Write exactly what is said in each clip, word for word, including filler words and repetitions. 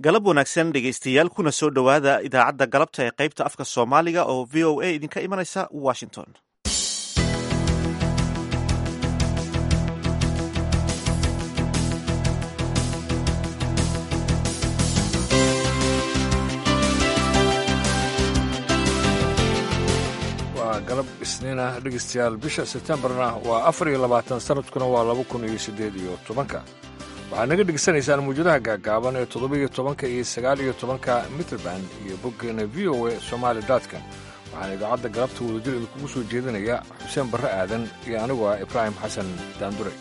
galab wanaagsan dhegaystayaal kuna soo dhowaada idaacadda galabta ee qaybta afka soomaaliga oo v o a idinka imanaysa washington. waa galab isniina dhegaystayaal bisha sebtembarna waa afar iyo labaatan sanadkuna waa laba kun iyo siddeed iyo tobanka waxaad naga dhegaysanaysaan mawjadaha gaagaaban ee toddoba-iyo tobanka iyo sagaal-iyo tobanka mitrband iyo boggeena v o a somaali dotcom waxaana idaacadda galabta wadajir idinkugu soo jeedinaya xuseen barre aadan iyo anigu ah ibraahim xasan daandure.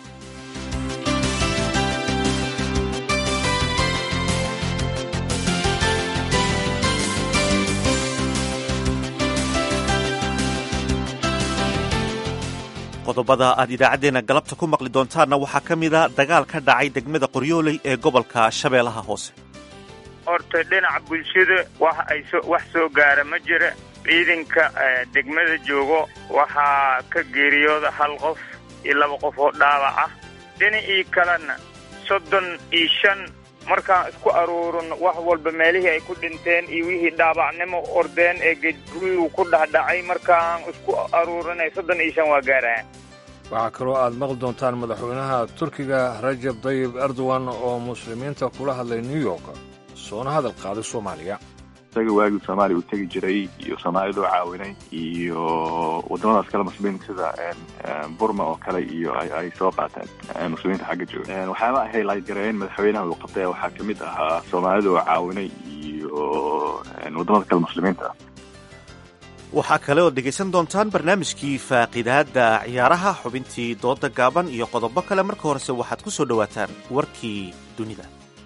qodobada aad idaacaddeenna galabta ku maqli doontaanna waxaa ka mida dagaal ka dhacay degmada qoryooley ee gobolka shabeellaha hoose. horta dhinaca bulshada wax ay so wax soo gaara ma jira. ciidanka degmada joogo waxaa ka geeriyooda hal qof iyo laba qof oo dhaawac ah. dhinacii kalena soddon iyo shan markaan isku aruurin wax walba meelihii ay ku dhinteen iyo wixii dhaabacnimo ordeen ee gedguriyuu ku dhahdhacay markaan isku aruurinay soddon iyo shan waa gaarayaan. waxaa kaloo aad maqli doontaan madaxweynaha turkiga rajab tayyib erdogan oo muslimiinta kula hadlay new york soona hadal qaaday soomaaliya. isaga waagii soomaaliya uu tegi jiray iyo soomaalidoo caawinay iyo waddamadaas kale muslimiinta sida burma oo kale iyo ay soo qaateen muslimiinta xagga jooga. waxyaaba ahay laydgareeyeen madaxweynaha uu qabtay waxaa ka mid ahaa soomaalidoo caawinay iyo waddamada kale muslimiinta ah. waxaa kale oo dhegaysan doontaan barnaamijkii faaqidaadda ciyaaraha, xubintii dooda gaaban iyo qodobo kale. marka horese waxaad ku soo dhowaataan warkii dunida.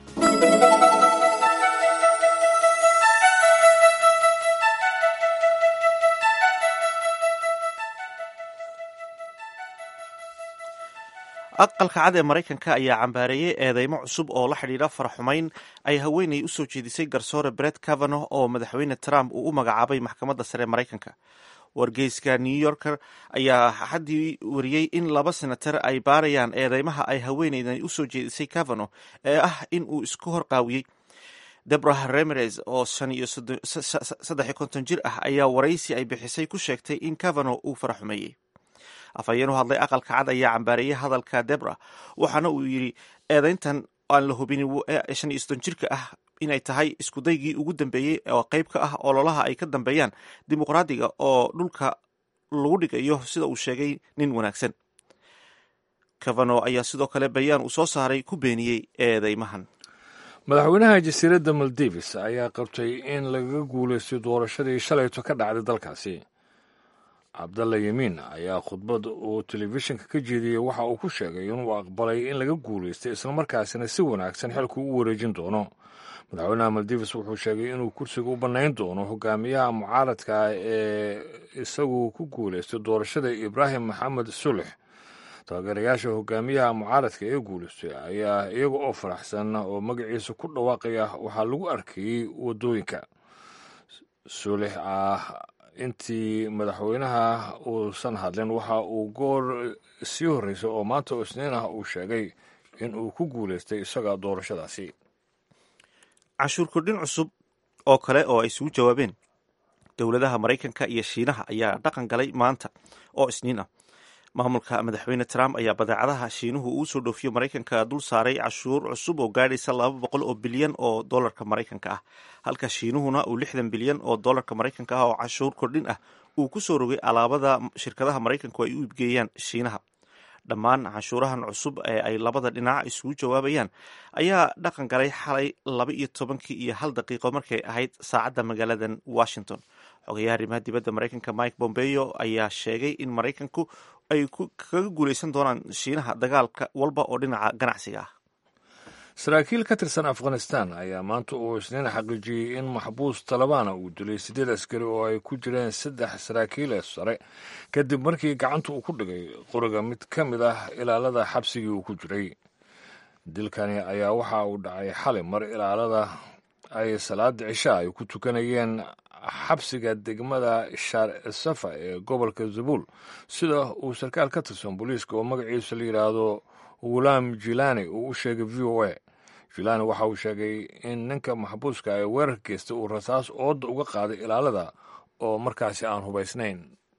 aqalka cad ee maraykanka ayaa cambaareeyey eedeymo cusub oo la xidhiidha faraxumayn ay haweenay u soo jeedisay garsoore brett kavanaugh oo madaxweyne trump uu u magacaabay maxkamadda sare ee maraykanka. wargeyska new yorker ayaa xaddii wariyey in laba senatar ay baarayaan eedeymaha ay haweenaydan u soo jeedisay kavanaugh ee ah in uu isku horqaawiyey. deborah ramirez oo shan iyo saddex iyo konton jir ah ayaa waraysi ay bixisay ku sheegtay in kavanaugh uu faraxumeeyey. afhayeen u hadlay aqalka cad ayaa cambaareeyey hadalka debra waxaana uu yidhi eedayntan aan la hubinin shan iyo soddon jirka ah inay tahay iskudaygii ugu dambeeyey oo qayb ka ah ololaha ay ka dambeeyaan dimuqraadiga oo dhulka lagu dhigayo sida uu sheegay nin wanaagsan. kavanaugh ayaa sidoo kale bayaan uu soo saaray ku beeniyey eedeymahan. madaxweynaha jasiiradda maldives ayaa qabtay in lagaga guulaystay doorashadii shalayto ka dhacday dalkaasi. cabdalla yemiin ayaa khudbad uu telefishinka ka jeediyey waxa uu ku sheegay inuu aqbalay in laga guulaystay islamarkaasina si wanaagsan xilku u wareejin doono. madaxweynaha maldives wuxuu sheegay inuu kursiga u bannayn doono hogaamiyaha mucaaradka ee isagu ku guulaystay doorashada ibraahim maxamed sulex. taageerayaasha hogaamiyaha mucaaradka ee guulaystay ayaa iyaga oo faraxsan oo magaciisa ku dhawaaqaya waxaa lagu arkayey waddooyinka. sulex ah intii madaxweynaha uusan hadlin waxa uu goor sii horreysay oo maanta oo isniin ah uu sheegay in uu ku guulaystay isaga doorashadaasi. canshuur kordhin cusub oo kale oo ay isugu jawaabeen dowladaha maraykanka iyo shiinaha ayaa dhaqan galay maanta oo isniin ah. maamulka madaxweyne trump ayaa badeecadaha shiinuhu uu soo dhoofiyo maraykanka dul saaray cashuur cusub oo gaadhaysa laba boqol oo bilyan oo dollarka maraykanka ah, halka shiinuhuna uu lixdan bilyan oo dollarka maraykanka ah oo cashuur kordhin ah uu ku soo rogay alaabada shirkadaha maraykanku ay u iibgeeyaan shiinaha. dhammaan canshuurahan cusub ee ay labada dhinac isugu jawaabayaan ayaa dhaqan galay xalay laba iyo tobankii iyo hal daqiiqo markay ahayd saacadda magaaladan washington. xogayaha arrimaha dibadda maraykanka mike pompeo ayaa sheegay in maraykanku ay kaga guulaysan doonaan shiinaha dagaalka walba oo dhinaca ganacsiga ah. saraakiil ka tirsan afghanistan ayaa maanta uu isniin xaqiijiyey in maxbuus talabana uu dilay siddeed askari oo ay ku jireen saddex saraakiile sare kadib markii gacanta uu ku dhigay qoriga mid ka mid ah ilaalada xabsigii uu ku jiray. dilkani ayaa waxa uu dhacay xalay mar ilaalada ay salaada cisha ay ku tukanayeen xabsiga degmada shaar safa ee gobolka zabuul, sida uu sarkaal ka tirsan booliiska oo magaciisa la yidhaahdo wulaam jilani uu u sheegay v o a. filani waxa uu sheegay in ninka maxbuuska ee weerar geysta uu rasaas ooda uga qaaday ilaalada oo markaasi aan hubaysnayn.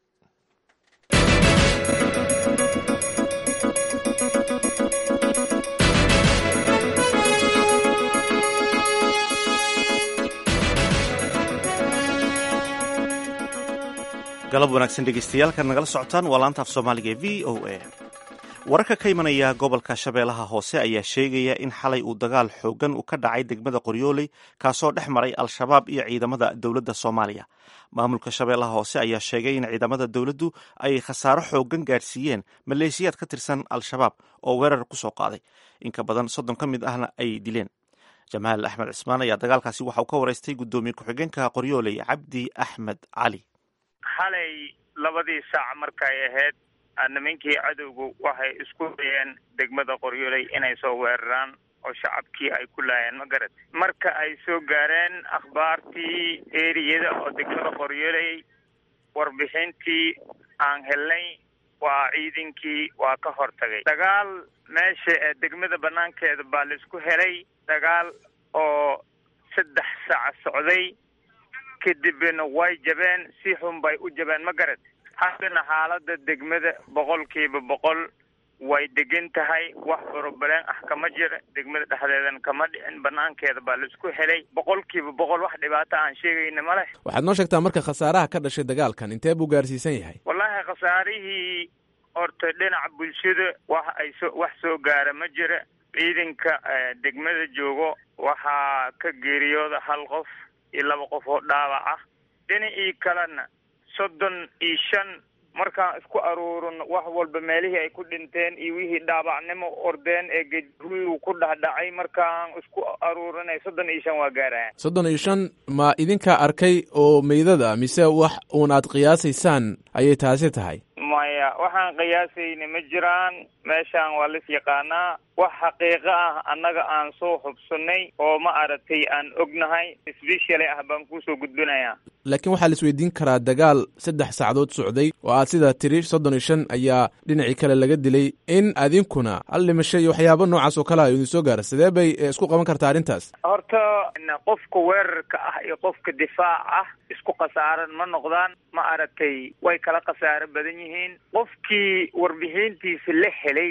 galab wanaagsan dhegeystayaal nagala socotaan waa laanta af soomaaliga ee v o a. wararka ka imanaya gobolka shabeellaha hoose ayaa sheegaya in xalay uu dagaal xoogan uu ka dhacay degmada qoryooley kaasoo dhex maray al-shabaab iyo ciidamada dowladda soomaaliya. maamulka shabeellaha hoose ayaa sheegay in ciidamada dowladdu ay khasaaro xoogan gaadhsiiyeen maleeshiyaad ka tirsan al-shabaab oo weerar ku soo qaaday, in ka badan soddon ka mid ahna ay dileen. jamaal axmed cismaan ayaa dagaalkaasi waxa uu ka waraystay guddoomiye ku-xigeenka qoryooley cabdi axmed cali. xalay labadii saac markay ahayd nimankii cadowgu waxay isku dayeen degmada qoryooley inay soo weeraraan oo shacabkii ay ku laayeen ma garat marka ay soo gaareen akhbaartii eriyada oo degmada qoryooley warbixintii aan helnay waa ciidankii waa ka hortagay. dagaal meesha ee degmada banaankeeda baa laisku helay, dagaal oo saddex saac socday, kadibna way jabeen, si xun bay u jabeen ma garad. haddana xaalada degmada boqolkiiba boqol way degan tahay, wax borobaleen ah kama jira, degmada dhexdeedan kama dhicin, banaankeeda baa laisku helay, boqolkiiba boqol wax dhibaato aan sheegayna ma leh. waxaad noo sheegtaa marka khasaaraha ka dhashay dagaalkan intee buu gaarsiisan yahay? wallaahi khasaarihii horta dhinaca bulshada wax ay so wax soo gaara ma jira. ciidanka degmada joogo waxaa ka geeriyooda hal qof iyo laba qof oo dhaawac ah, dhinacii kalena soddon iyo shan markaan isku aruurin wax walba meelihii ay ku dhinteen iyo wixii dhaabacnimo ordeen ee geedruyu ku dhahdhacay markaan isku aruurinay soddon iyo shan waa gaarayaan. soddon iyo shan ma idinkaa arkay oo meydada mise wax uun aad qiyaasaysaan ayay taasi tahay? maya, waxaan qiyaasayna ma jiraan, meeshaan waa lis yaqaanaa. wax xaqiiqo ah annaga aan soo hubsanay oo ma aragtay aan ognahay sbeshali ah baan kuusoo gudbinayaa. laakiin waxaa la isweydiin karaa dagaal saddex saacadood socday oo aad sidaa tiri soddon iyo shan ayaa dhinacii kale laga dilay, in adinkuna hal dhimasho iyo waxyaabo noocaas oo kale a idin soo gaara, sidee bay isku qaban kartaa arrintaas? horta qofka weerarka ah iyo qofka difaac ah isku khasaaran ma noqdaan, ma aragtay way kala khasaaro badan yihiin. qofkii warbixintiisa la helay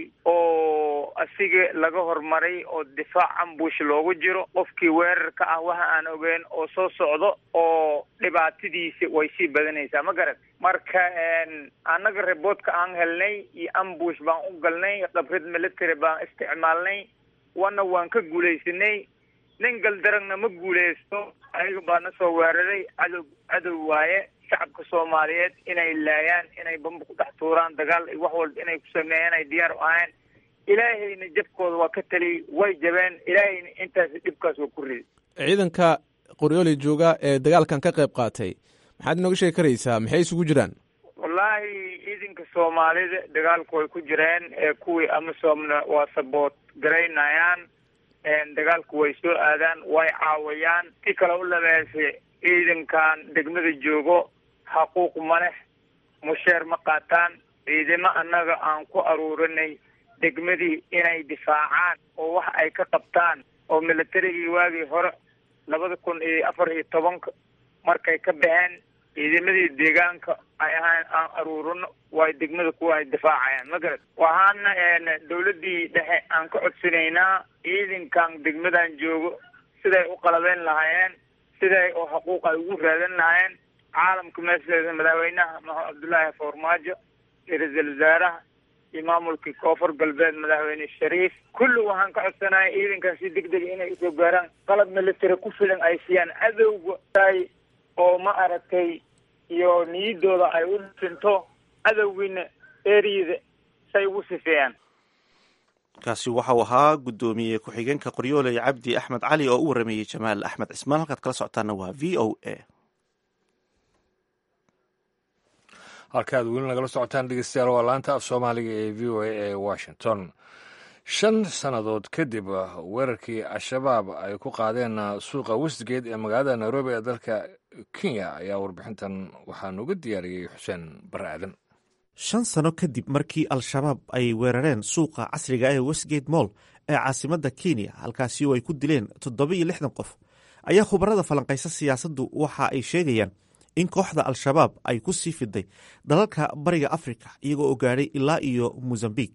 oo asiga laga hormaray oo difaac ambush loogu jiro, qofkii weerarka ah waxa aan ogeyn oo soo socdo oo dhibaatadiisa way sii badanaysaa ma garad. marka annaga reboodka aan helnay iyo ambush baan u galnay, khibrad military baan isticmaalnay, wana waan ka guulaysanay. nin galdaragna ma guulaysto, ayaga baana soo weeraray, cadow cadow waaye. shacabka soomaaliyeed inay laayaan, inay bamba ku dhex tuuraan, dagaal iyo wax walba inay ku sameeyaan ay diyaar u ahayn. ilaahayna jabkooda waa ka taliyey, way jabeen, ilaahayna intaas dhibkaas waa ku riday. ciidanka qoryooley jooga ee dagaalkan ka qayb qaatay maxaad inooga sheegi karaysaa, maxay isugu jiraan? wallaahi ciidanka soomaalida dagaalku way ku jireen, ee kuwii amisoomna waa saboot garaynayaan, dagaalku way soo aadaan, way caawayaan. si kale u labeesay ciidankan degmada joogo xaquuq ma leh, musheer ma qaataan. ciidamo annaga aan ku aruurinay degmadii inay difaacaan oo wax ay ka qabtaan oo militarigii waagii hore labada kun iyo afar iyo tobanka markay ka baxeen ciidamadii deegaanka ay ahaan aan aruurino waa degmada kuwa ay difaacayaan ma garad. waxaana dawladdii dhexe aan ka codsanaynaa ciidankan degmadan joogo siday u qalabeen lahaayeen, siday oo xuquuq ay ugu raadan lahaayeen. caalamka meesheeda madaxweynaha maxamed cabdullaahi farmaajo, ra-iisul wasaaraha iyo maamulkii koonfur galbeed madaxweyne shariif, kulli waxaan ka codsanaya ciidankan si deg dega inay usoo gaaraan, qalab military ku filan ay siiyaan cadowga oo ma aragtay iyo niyadooda ay u dhinto, cadowgiina eriyada say ugu sifeeyaan. kaasi waxau ahaa guddoomiye ku-xigeenka qoryooley cabdi axmed cali oo u warameeyey jamaal axmed cismaan. halkaad kala socotaana waa v o a. halkaad weli nagala socotaan dhegeystayaal waa laanta af soomaaliga ee v o a ee washington. shan sannadood kadib weerarkii al-shabaab ay ku qaadeen suuqa westgate ee magaalada nairobi ee dalka kenya ayaa warbixintan waxaa nooga diyaariyey xuseen bare aadan. shan sano kadib markii al-shabaab ay weerareen suuqa casriga ee westgate moll ee caasimadda kenya halkaasi oo ay ku dileen toddoba iyo lixdan qof ayaa khubarada falanqaysa siyaasaddu waxa ay sheegayaan in kooxda al-shabaab ay ku sii fiday dalalka bariga afrika iyagoo oo gaadhay ilaa iyo mosambik.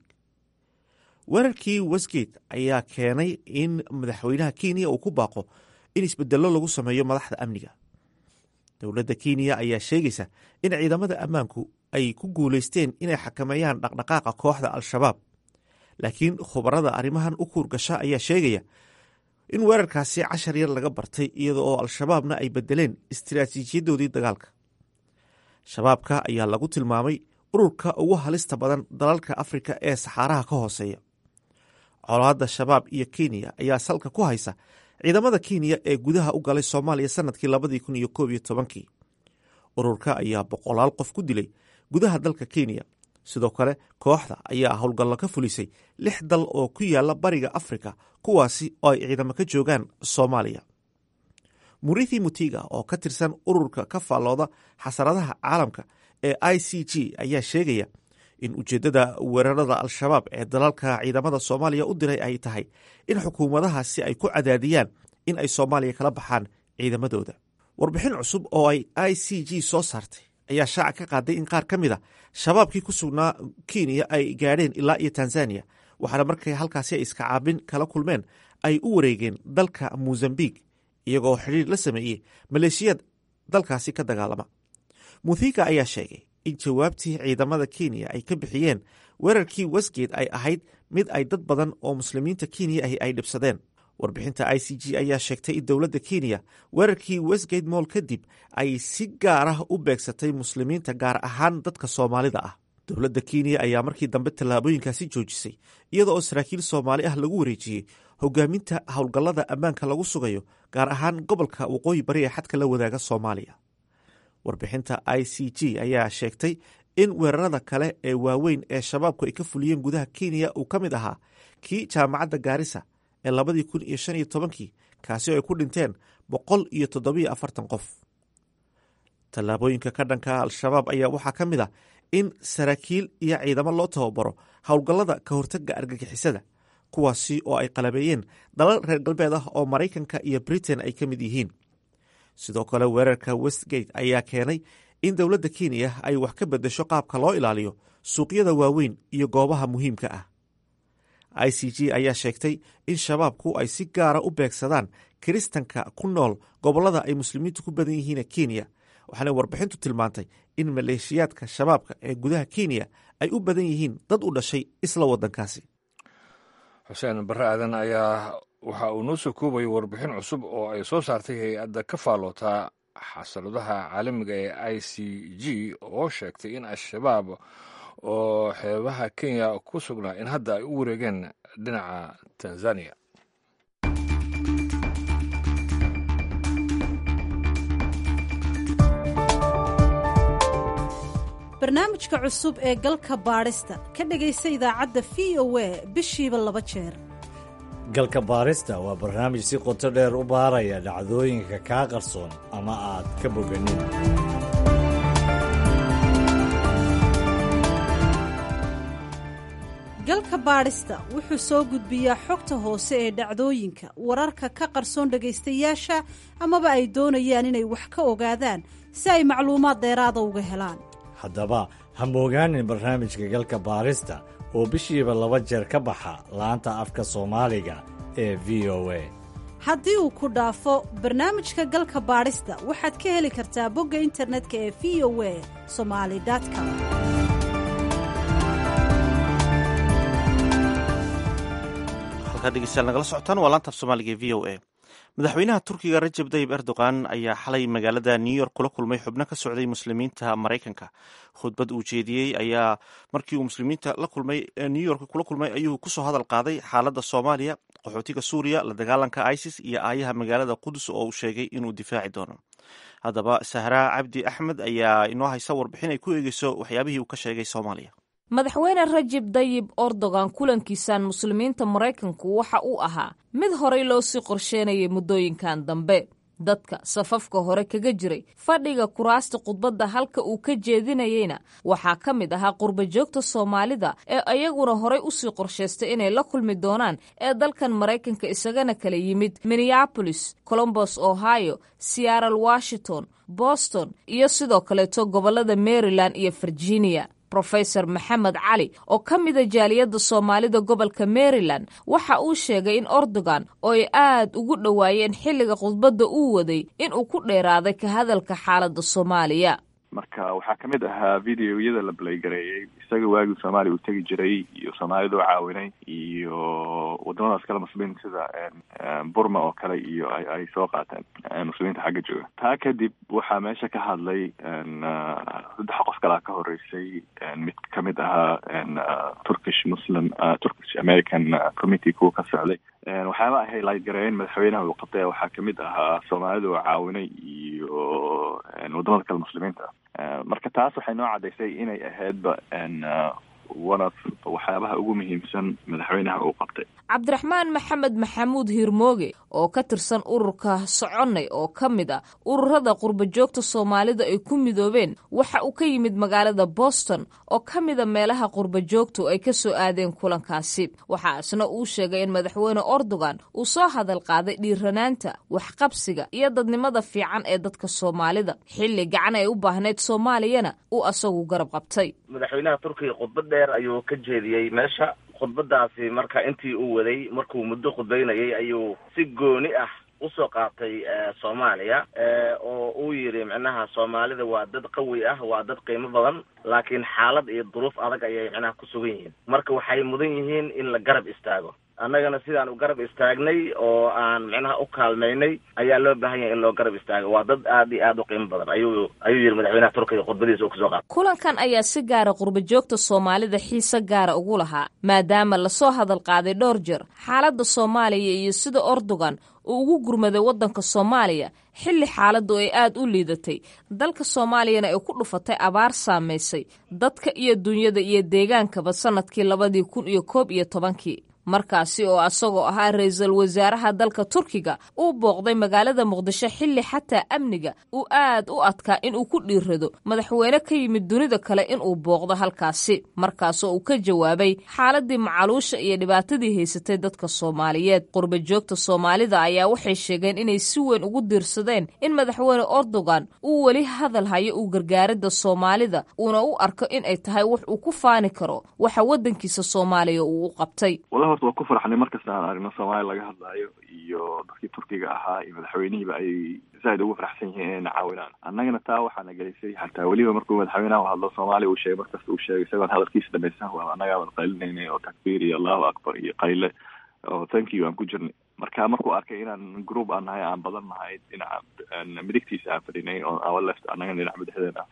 weerarkii westgate ayaa keenay in madaxweynaha kenya uu ku baaqo in isbedello lagu sameeyo madaxda amniga. dowladda kenya ayaa sheegaysa in ciidamada ammaanku ay ku guulaysteen inay xakameeyaan dhaqdhaqaaqa kooxda al-shabaab, laakiin khubarada arrimahan u kuurgasha ayaa sheegaya in weerarkaasi cashar yar laga bartay iyada oo al-shabaabna ay bedeleen istiraatiijiyadoodii dagaalka. shabaabka ayaa lagu tilmaamay ururka ugu halista badan dalalka afrika ee saxaaraha ka hooseeya. colaadda shabaab iyo kenya ayaa salka ku haysa ciidamada kenya ee gudaha u galay soomaaliya sanadkii labadii kun iyo koob iyo tobankii. ururka ayaa boqolaal qof ku dilay gudaha dalka kenya. sidoo kale kooxda ayaa howlgallo ka fulisay lix dal oo ku yaala bariga afrika, kuwaasi oo ay ciidamo ka joogaan soomaaliya. murithi mutiga oo ka tirsan ururka ka faallooda xasaradaha caalamka ee i c g ayaa sheegaya in ujeeddada weerarada al-shabaab ee dalalka ciidamada soomaaliya u diray ay tahay in xukuumadahaasi ay ku cadaadiyaan in ay soomaaliya kala baxaan ciidamadooda. warbixin cusub oo ay i c g soo saartay ayaa shaaca ka qaaday in qaar ka mid a shabaabkii ku sugnaa kenya ay gaadheen ilaa iyo tanzaniya, waxaana markay halkaasi ay iska caabin kala kulmeen ay u wareegeen dalka mosambik iyagoo xidhiir la sameeyey maleeshiyad dalkaasi ka dagaalama. muthiga ayaa sheegay in jawaabtii ciidamada kenya ay ka bixiyeen weerarkii westgate ay ahayd mid ay dad badan oo muslimiinta kenya ahi ay dhibsadeen. warbixinta i c g ayaa sheegtay in dowladda kenya weerarkii westgate moll kadib ay si gaar ah u beegsatay muslimiinta, gaar ahaan dadka soomaalida ah. dowladda kenya ayaa markii dambe tallaabooyinkaasi joojisay iyada oo saraakiil soomaali ah lagu wareejiyey hogaaminta howlgallada ammaanka lagu sugayo, gaar ahaan gobolka waqooyi bari ee xadka la wadaaga soomaaliya. warbixinta i c g ayaa sheegtay in weerarada kale ee waaweyn ee shabaabku ay ka fuliyeen gudaha kenya uu ka mid ahaa kii jaamacadda gaarisa ee labadii kun iyo shan iyo tobankii, kaasi oo ay ku dhinteen boqol iyo toddobiyo afartan qof. tallaabooyinka ka dhanka al-shabaab ayaa waxaa ka mid ah in saraakiil iyo ciidamo loo tababaro howlgallada ka hortagga argagixisada, kuwaasi oo ay qalabeeyeen dalal reer galbeed ah oo maraykanka iyo britain ay ka mid yihiin. sidoo kale weerarka westgate ayaa keenay in dowladda kenya ay wax ka beddesho qaabka loo ilaaliyo suuqyada waaweyn iyo goobaha muhiimka ah. i c g ayaa sheegtay in shabaabku ay si gaara u beegsadaan kiristanka ku nool gobollada ay muslimiintu ku badan yihiin kenya, waxaana warbixintu tilmaantay in maleeshiyaadka shabaabka ee gudaha kenya ay u badan yihiin dad u dhashay isla waddankaasi. xuseen barre aadan ayaa waxa uu noo soo koobaya warbixin cusub oo ay soo saartay hay-adda ka faallootaa xasaradaha caalamiga ee i c g oo sheegtay in al-shabaab oo xeebaha kenya ku sugnaa in hadda ay u wareegeen dhinaca tanzaniya. barnaamijka cusub ee galka baadhista ka dhegaysa idaacadda v o a bishiiba laba jeer. galka baarista waa barnaamij si qoto dheer u baaraya dhacdooyinka kaa qarsoon ama aad ka boganin. galka baadhista wuxuu soo gudbiyaa xogta hoose ee dhacdooyinka, wararka ka qarsoon dhegaystayaasha amaba ay doonayaan inay wax ka ogaadaan si ay macluumaad dheeraada uga helaan. haddaba ha moogaanin barnaamijka galka baarista oo bishiiba laba jeer ka baxa laanta afka soomaaliga ee v o a. haddii uu ku dhaafo barnaamijka galka baadhista waxaad ka heli kartaa bogga internetka ee v o a somali com. halkaa dhegeystayaal nagala socotaan waa laanta af soomaaliga ee v o a. madaxweynaha turkiga rajab tayyib erdogan ayaa xalay magaalada new york kula kulmay xubno ka socday muslimiinta maraykanka. khudbad uu jeediyey ayaa markii uu muslimiinta la kulmay new york kula kulmay ayuu kusoo hadal qaaday xaaladda soomaaliya, qaxootiga suuriya, la dagaalanka isis iyo aayaha magaalada qudus oo uu sheegay inuu difaaci doono. haddaba sahraa cabdi axmed ayaa inoo haysa warbixin ay ku eegeyso waxyaabihii uu ka sheegay soomaaliya. madaxweyne rajab tayyib erdogan kulankiisan muslimiinta maraykanku waxa uu ahaa mid horay loo sii qorsheynayay muddooyinkan dambe. dadka safafka hore kaga jiray fadhiga kuraasta khudbadda halka uu ka jeedinayeyna waxaa ka mid ahaa qurbajoogta soomaalida ee ayaguna horey usii qorshaystay inay la kulmi doonaan ee dalkan maraykanka isagana kala yimid minneapolis, colombos, ohio, seattle, washington, boston iyo sidoo kaleeto gobollada maryland iyo virginia. Professor Maxamed Cali oo ka mida jaaliyadda Soomaalida gobolka Maryland waxa uu sheegay in Erdogan oo ay aad ugu dhawaayeen xilliga khudbadda uu waday in uu ku dheeraaday ka hadalka xaaladda Soomaaliya. marka waxaa ka mid ahaa videoyada la baleygareeyey isaga waagii soomaaliya uu tegi jiray iyo soomaalida u caawinay iyo wadamadaas kale muslimiinta sida burma oo kale iyo ay ay soo qaateen muslimiinta xagga jooga. taa kadib waxaa meesha ka hadlay saddex qof kalaa ka horeysay mid ka mid ahaa turkish muslim turkish american committee kuwa ka socday. waxyaaba ahay laydgareeyeen madaxweynaha uu qabtay waxaa kamid ahaa soomaalida oo caawinay iyo wadamada kale muslimiinta ah. marka taas waxay noo cadaysay inay ahaydba one of waxyaabaha ugu muhiimsan madaxweynaha uu qabtay. Cabdiraxmaan Maxamed Maxamuud Hirmooge oo ka tirsan ururka Soconay oo ka mid ah ururada qurbajoogta Soomaalida ay ku midoobeen waxa uu ka yimid magaalada Boston oo ka mid ah meelaha qurbajoogtu ay ka soo aadeen kulankaasi. waxa asna uu sheegay in madaxweyne Erdogan uu soo hadal qaaday dhiiranaanta waxqabsiga iyo dadnimada fiican ee dadka Soomaalida xilli gacan ay u baahneed Soomaaliyana uu asagu garab qabtay. madaxweynaha Turkiga khudbad dheer ayuu ka jeediyay meesha. khudbadaasi marka intii uu waday markuu muddo khudbaynayay ayuu si gooni ah usoo qaatay Soomaaliya oo uu yiri macnaha Soomaalida waa dad qawi ah, waa dad qiimo badan, laakiin xaalad iyo duruuf adag ayay macnaha ku sugan yihiin. marka waxay mudan yihiin in la garab istaago. annagana sidaan u garab istaagnay oo aan macnaha u kaalmaynay ayaa loo baahan yahay in loo garab istaago. waa dad aad iyo aad u qiimo badan ayuu ayuu yiri madaxweynaha Turkiga khudbadiisa uu kasoo qaatay. kulankan ayaa si gaara qurbajoogta Soomaalida xiise gaara ugu lahaa maadaama la soo hadal qaaday dhowr jeer xaaladda Soomaaliya iyo sida Erdogan uu ugu gurmaday waddanka Soomaaliya xilli xaaladdu ay aad u liidatay. dalka Soomaaliyana ay ku dhufatay abaar saameysay dadka iyo dunyada iyo deegaankaba sanadkii labadii kun iyo koob iyo tobankii. markaasi oo asagoo ahaa ra'iisul wasaaraha dalka Turkiga uu booqday magaalada Muqdisho xilli xataa amniga uu aad u adkaa in uu ku dhiirado madaxweyne ka yimid dunida kale in uu booqdo halkaasi. markaas oo uu ka jawaabay xaaladii macaluusha iyo dhibaatadii haysatay dadka Soomaaliyeed. qurbajoogta Soomaalida ayaa waxay sheegeen inay si weyn ugu diirsadeen in madaxweyne Erdogan uu weli hadal hayo uu gargaaridda Soomaalida uuna u arko in ay tahay wax uu ku faani karo waxa waddankiisa Soomaaliya uu u qabtay. waa ku farxnay markasta aan aragno Soomaaliya laga hadlayo iyo dadkii Turkiga ahaa iyo madaxweynihiiba ay zaid ugu faraxsan yihiin inay caawinaan. annagana taa waxaana gelisay xataa weliba markuu madaxweynaha hadlo Soomaaliya uu sheegay markasta uu sheegay isagoon hadalkiisa dhamaysan waa annaga wada qaylinay oo takbiir iyo Allahu akbar iyo qayle oo thank you aan ku jirnay. marka markuu arkay inaan group aan nahay aan badan nahay dhinaca midigtiisa aan fadhinay oo our left annaga dhinaca madaxdeena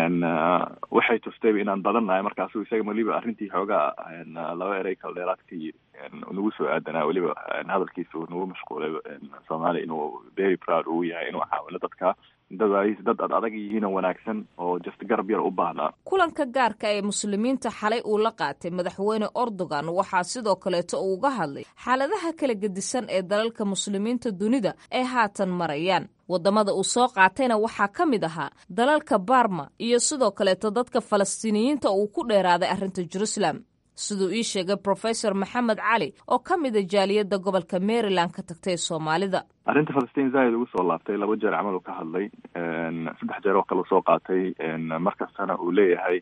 waxay tustay inaan badan nahay. markaasuu isaga weliba arrintii xoogaa laba erey kala dheeraad ka yiri nagu soo aadanaa weliba hadalkiisa uu nagu mashquulay Soomaaliya inuu very proud uu yahay inuu caawino dadka dad dad adag yihiin oo wanaagsan oo just garab yar u baahnaa. kulanka gaarka ee muslimiinta xalay uu la qaatay madaxweyne Erdogan waxaa sidoo kaleeto uu uga hadlay xaaladaha kala gedisan ee dalalka muslimiinta dunida ay haatan marayaan. wadamada uu soo qaatayna waxaa ka mid ahaa dalalka Burma iyo sidoo kaleeto dadka Falastiiniyiinta uu ku dheeraaday arrinta Jerusalem. siduu ii sheegay Professor Maxamed Cali oo ka mid ah jaaliyadda gobolka Maryland ka tagtay Soomaalida. arrinta Falastiin zaid ugu soo laabtay laba jeer camal uu ka hadlay saddex jeer oo kale soo qaatay markastana uu leeyahay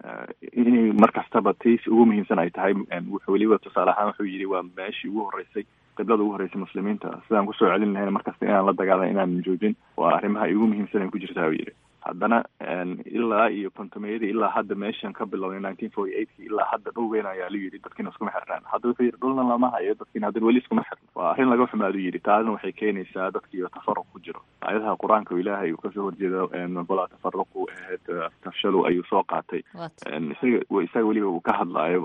in markastaba tiis ugu muhiimsan ay tahay. wuxuu weliba tusaale ahaan wuxuu yidhi waa meeshii ugu horreysay qiblada ugu horreysay muslimiinta sidaan kusoo celin lahayn markasta inaan la dagaalan inaan joojin waa arrimaha ugu muhiimsan ay ku jirtaa uu yidhi. haddana ilaa iyo kontomeyadii ilaa hadda meeshan ka bilowday nineteen forty eightkii ilaa hadda dhul weyn ayaa la yidhi dadkiina iskuma xirnaan. hadda wuxuu yidhi dhulna lama hayo dadkiina haddana weli iskuma xirno. waa arrin laga xumaadu yidhi. taasna waxay keenaysaa dadkiiyo tafaruq ku jiro. aayadaha qur-aanka ilaahay uu kasoo horjeedo balaa tafaruqu ahayd tafshalu ayuu soo qaatay. isaga isaga weliba uu ka hadlaayo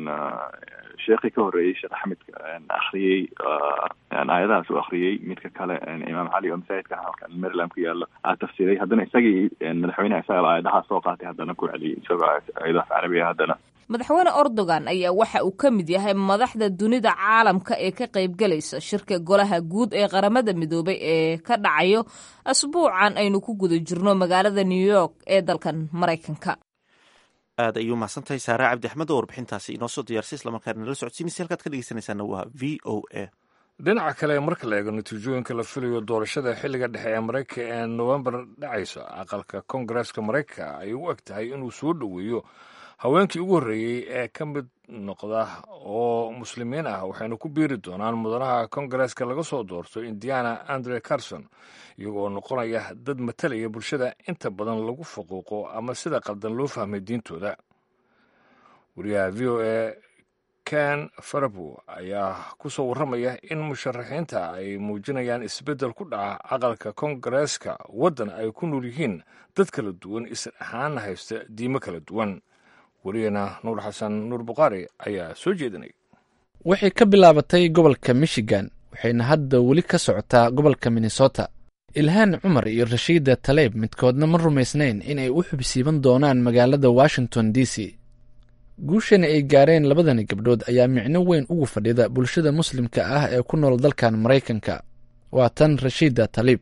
sheekii ka horreeyey sheekh axmedka akhriyey aayadahaas uu akhriyey. midka kale imaam cali oo masaajidka halkan Maryland ku yaalo aa tafsiray. haddana isagii madaxweynaha isaga aayadaha soo qaatay haddana ku celiyey isagoo aayadaha carabiga haddana madaxweyne erdogan ayaa waxa uu ka mid yahay madaxda dunida caalamka ee ka qaybgalaysa shirka golaha guud ee qaramada midoobay ee ka dhacayo asbuucan aynu ku guda jirno magaalada new york ee dalkan maraykanka. aad ayuu mahadsantahay saare cabdi axmed oo warbixintaasi inoo soo diyaarsay islamarkaana nala socodsiinaysa halkaad ka dhegeysanaysaana waa v o a. dhinaca kale marka la eego natiijooyinka la filayo doorashada xilliga dhexe ee maraykanka ee nowembar dhacaysa aqalka koongareeska maraykanka ay u eg tahay inuu soo dhoweeyo haweenkii ugu horreeyey ee ka mid noqda oo muslimiin ah waxayna ku biiri doonaan mudanaha koongareeska laga soo doorto indiana andre carson iyagoo noqonaya dad matalaya bulshada inta badan lagu faquuqo ama sida qaldan loo fahmay diintooda. wariyaha v o a ken farabu ayaa ku soo warramaya in musharaxiinta ay muujinayaan isbeddel ku dhaca aqalka koongareeska waddan ay ku nool yihiin dad kala duwan isir ahaanna haysta diimo kala duwan. wariyana nuur xasan nuur bukhaari ayaa soo jeedinay. waxay ka bilaabatay gobolka michigan waxayna hadda weli ka socotaa gobolka minnesota. ilhaan cumar iyo rashiida taleeb midkoodna ma rumaysnayn in ay u xubsiiban doonaan magaalada washington d c. guushana ay gaareen labadani gabdhood ayaa micno weyn ugu fadhida bulshada muslimka ah ee ku nool dalkan maraykanka. waa tan rashiida taleeb.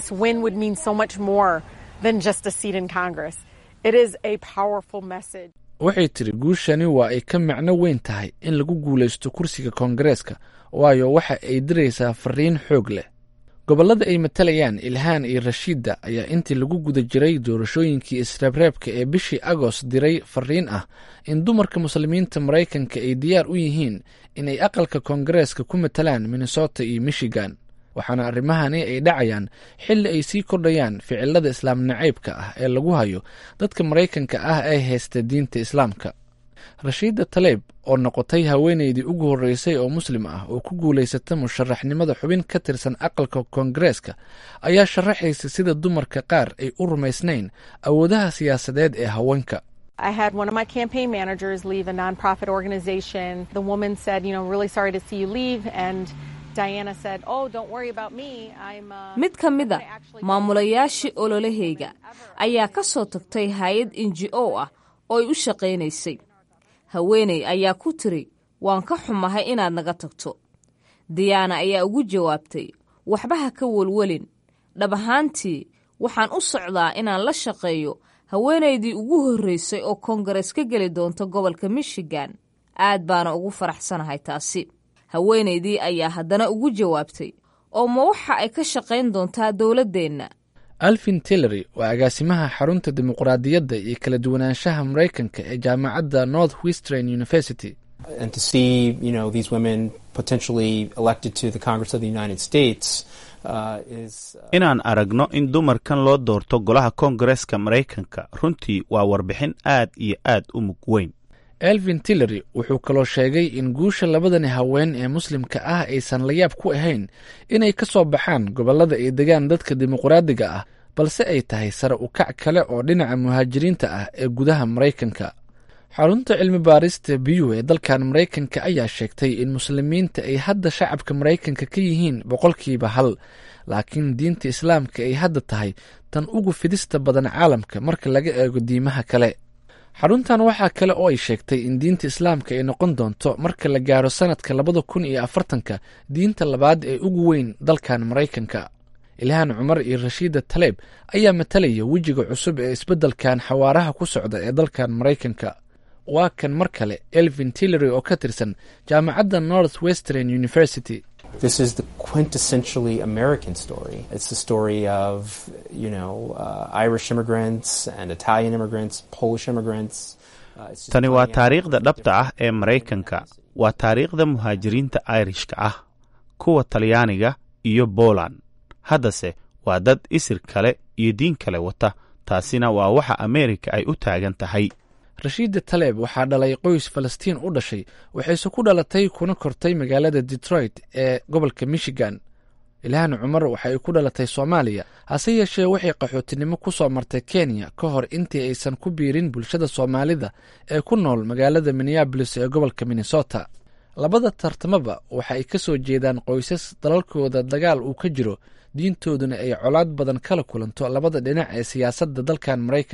waxay tiri guushani waa ay ka macno weyn tahay in lagu guulaysto kursiga koongareeska waayo waxa ay diraysaa fariin xoog leh. gobollada ay matalayaan ilhaan iyo rashiida ayaa intii lagu guda jiray doorashooyinkii isreebreebka ee bishii agost diray fariin ah in dumarka muslimiinta maraykanka ay diyaar u yihiin inay aqalka koongareeska ku matalaan minnesota iyo michigan. waxaana arrimahani ay dhacayaan xilli ay sii kordhayaan ficilada islaam nacaybka ah ee lagu hayo dadka maraykanka ah ee haysta diinta islaamka. rashiida taleeb oo noqotay haweenaydii ugu horreysay oo muslim ah oo ku guulaysata musharaxnimada xubin ka tirsan aqalka koongareeska ayaa sharaxaysa sida dumarka qaar ay u rumaysnayn awoodaha siyaasadeed ee haweenka. I had one of my campaign managers leave a non-profit organization. The woman said, you know, really sorry to see you leave, and Diana said, oh, don't worry about me. I'm uh, mid ka mid a maamulayaashii ololahayga ayaa ka soo tagtay hay-ad n g o ah oo ay u shaqaynaysay. haweeney ayaa ku tiri waan ka xumahay inaad naga tagto. diyaana ayaa ugu jawaabtay waxba ha ka welwelin, dhab ahaantii waxaan u socdaa inaan la shaqeeyo haweenaydii ugu horreysay oo koongarees ka geli doonta gobolka michigan. aad baana ugu faraxsanahay taasi. haweenaydii ayaa haddana ugu jawaabtay oo ma waxa ay ka shaqayn doontaa dowladdeenna. alvin tillery waa agaasimaha xarunta dimuqraadiyadda iyo kala duwanaanshaha maraykanka ee jaamacadda north western university. And to see, you know, these women potentially elected to the Congress of the United States uh, is uh, inaan aragno in dumarkan loo doorto golaha koongareeska maraykanka runtii waa warbixin aad iyo aad u mug weyn. alvin tillery wuxuu kaloo sheegay in guusha labadani haween ee muslimka ah aysan la yaab ku ahayn inay ka soo baxaan gobollada ay degaan dadka dimuqraadiga ah, balse ay tahay sare u kac kale oo dhinaca muhaajiriinta ah ee gudaha maraykanka. xarunta cilmi baarista biyu ee dalkan maraykanka ayaa sheegtay in muslimiinta ay hadda shacabka maraykanka ka yihiin boqolkiiba hal, laakiin diinta islaamka ay hadda tahay tan ugu fidista badan caalamka marka laga eego diimaha kale. xaruntan waxaa kale oo ay sheegtay in diinta islaamka ay noqon doonto marka la gaaro sanadka labada kun iyo afartanka diinta labaad ee ugu weyn dalkan maraykanka. ilhaan cumar iyo rashiida taleeb ayaa matalaya wejiga cusub ee isbeddelkan xawaaraha ku socda ee dalkan maraykanka. waa kan mar kale alvin tillery oo ka tirsan jaamacadda north western university. This is the quintessentially American story. It's the story of, you know, uh, Irish immigrants and Italian immigrants, Polish immigrants. Uh, Tani waa taariikhda dhabta ah ee Maraykanka. Waa taariikhda muhaajiriinta Irishka ah, kuwa Talyaaniga iyo Poland. Haddase waa dad isir kale iyo diin kale wata. Taasina waa waxa Amerika ay u taagan tahay. rashiida taleeb waxaa dhalay qoys falastiin u dhashay, waxayse ku dhalatay kuna kortay magaalada detroit ee gobolka michigan. ilhaan cumar waxa ay ku dhalatay soomaaliya, hase yeeshee waxay qaxootinimo ku soo martay kenya ka hor intii aysan ku biirin bulshada soomaalida ee ku nool magaalada minneabolis ee gobolka minnesota. labada tartamaba waxa ay ka soo jeedaan qoysas dalalkooda dagaal uu ka jiro, diintooduna ay colaad badan kala kulanto labada dhinac ee siyaasadda dalkan maraykanka.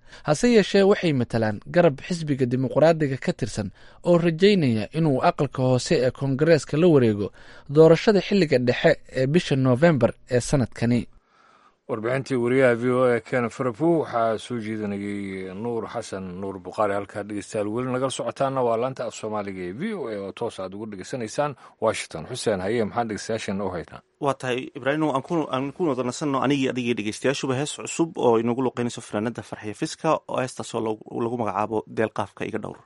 hase yeeshee waxay matalaan garab xisbiga dimuqraadiga ka tirsan oo rajaynaya inuu aqalka hoose ee koongareeska la wareego doorashada xilliga dhexe ee bisha noofembar ee sanadkani. warbixintii wariyaha v o a ken farabu waxaa soo jeedinayay nuur xasan nuur bukhaari. halkaa dhegeystayaal weli nagala socotaana waa laanta af soomaaliga ee v o a oo toos aad ugu dhegeysanaysaan washington. xuseen haye maxaan dhegeystayaasheena u haynaa? waa tahay ibraahimo aan ku wada nasanno anigii adigii dhegeystayaashuba hees cusub oo inagu luqeynayso fanaanada farxiya fiska oo heestaasoo lagu magacaabo deelqaafka iga dhowr.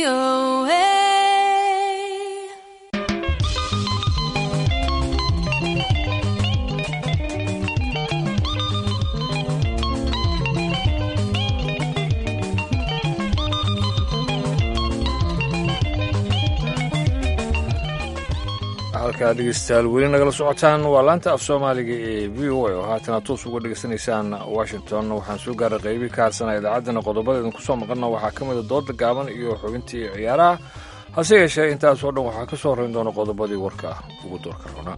O A. halkaa dhegeystayaal weli nagala socotaan waa laanta af soomaaliga ee v o a oo haatana toos uga dhegeysanaysaan washington. waxaan soo gaaray qaybii ka harsanaa idaacaddana qodobadeedan ku soo maqanna waxaa ka mida dooda gaaban iyo xubintii ciyaaraha. hase yeeshee intaas oo dhan waxaa ka soo horeyn doona qodobadii warka ugu doorka roona.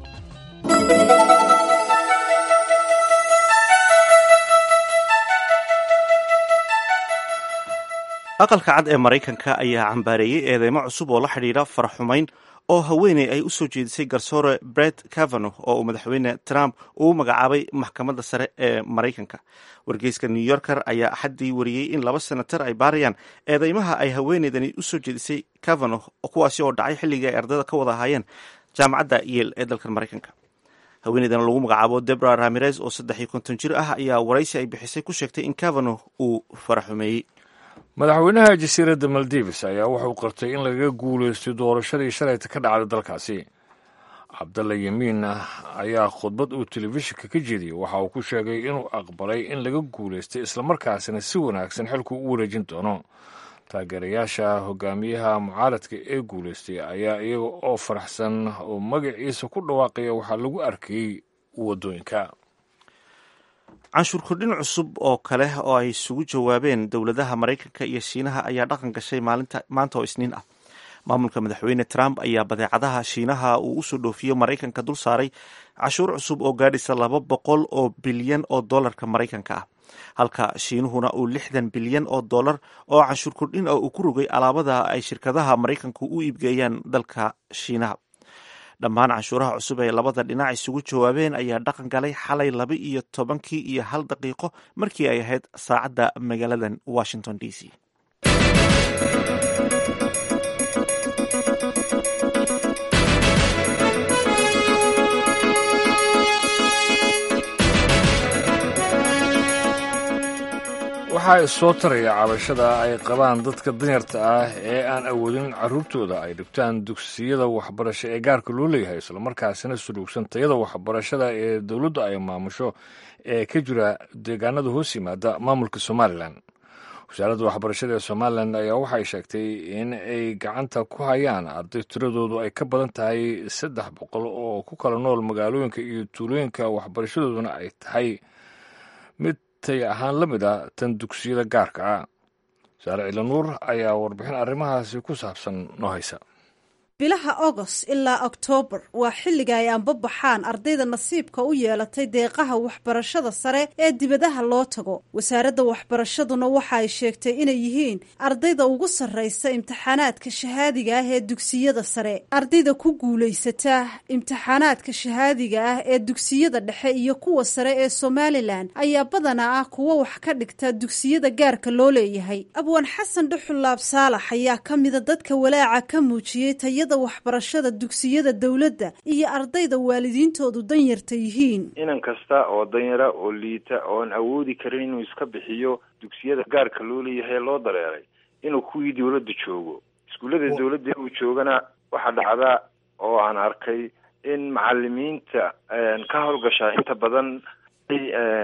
aqalka cad ee maraykanka ayaa cambaareeyey eedeymo cusub oo la xidhiidha faraxumayn oo haweeney ay u soo jeedisay garsoore Brett Kavanaugh oo uu madaxweyne Trump uu magacaabay maxkamadda sare ee Maraykanka. wargeyska New Yorker ayaa axaddii wariyey in laba senatar ay baarayaan eedeymaha ay haweeneydani u soo jeedisay Kavanaugh kuwaasi oo dhacay xilligii ay ardayda ka wada hayeen jaamacadda Yale ee dalkan Maraykanka. haweeneydan lagu magacaabo Deborah Ramirez oo saddex iyo konton jir ah ayaa waraysi ay bixisay ku sheegtay in Kavanaugh uu faraxumeeyey. madaxweynaha jasiiradda maldives ayaa wuxuu qartay in lagaga guulaystay doorashadii shalayta ka dhacday dalkaasi. cabdalla yamiin ayaa khudbad uu telefishinka ka jeediyey waxa uu ku sheegay inuu aqbalay in laga guulaystay islamarkaasina si wanaagsan xilku u wareejin doono. taageerayaasha hogaamiyaha mucaaradka ee guulaystay ayaa iyaga oo faraxsan oo magaciisa ku dhawaaqaya waxaa lagu arkayey waddooyinka. canshuur kordhin cusub oo kale oo ay isugu jawaabeen dowladaha Maraykanka iyo Shiinaha ayaa dhaqan gashay maalinta maanta oo Isniin ah. maamulka madaxweyne Trump ayaa badeecadaha Shiinaha uu u soo dhoofiyo Maraykanka dul saaray cashuur cusub oo gaadhaysa laba boqol oo bilyan oo dollarka Maraykanka ah, halka Shiinuhuna uu lixdan bilyan oo dollar oo canshuur kordhin ah uu ku rogay alaabada ay shirkadaha Maraykanku u iibgeeyaan dalka Shiinaha. dhammaan canshuuraha cusub ee labada dhinac isugu jawaabeen ayaa dhaqan galay xalay laba iyo tobankii iyo hal daqiiqo markii ay ahayd saacadda magaaladan Washington D C. waxaa soo taraya cabashada ay qabaan dadka danyarta ah ee aan awoodin carruurtooda ay dhigtaan dugsiyada waxbarasho ee gaarka loo leeyahay islamarkaasina suluugsan tayada waxbarashada ee dowladdu ay maamusho ee ka jira deegaanada hoos yimaada maamulka somalilan. wasaaradda waxbarashada ee somalilan ayaa waxay sheegtay in ay gacanta ku hayaan arday tiradoodu ay ka badan tahay saddex boqol oo ku kala nool magaalooyinka iyo tuulooyinka waxbarashadooduna ay tahay mid tay ahaan la mid a tan dugsiyada gaarka ah. saare cilanuur ayaa warbixin arrimahaasi ku saabsan noo haysa. bilaha August ilaa October waa xilliga ay anbabaxaan ardayda nasiibka u yeelatay deeqaha waxbarashada sare ee dibadaha loo tago. wasaaradda waxbarashaduna waxa ay sheegtay inay yihiin ardayda ugu sarreysa imtixaanaadka shahaadiga ah ee dugsiyada sare. ardayda ku guulaysata imtixaanaadka shahaadiga ah ee dugsiyada dhexe iyo kuwa sare ee Somaliland ayaa badanaa ah kuwa wax ka dhigta dugsiyada gaarka loo leeyahay. abwaan xasan dhuxulaab saalax ayaa ka mida dadka walaaca ka muujiyey tayada waxbarashada dugsiyada dowladda iyo ardayda waalidiintoodu danyarta yihiin. inan kasta oo danyara oo liita oon awoodi karin inuu iska bixiyo dugsiyada gaarka loo leeyahay loo dareeray inuu kuwii dowladda joogo. iskuullada dowladda uu joogana waxaa dhacda oo aan arkay in macalimiinta ka howlgashaa inta badan ay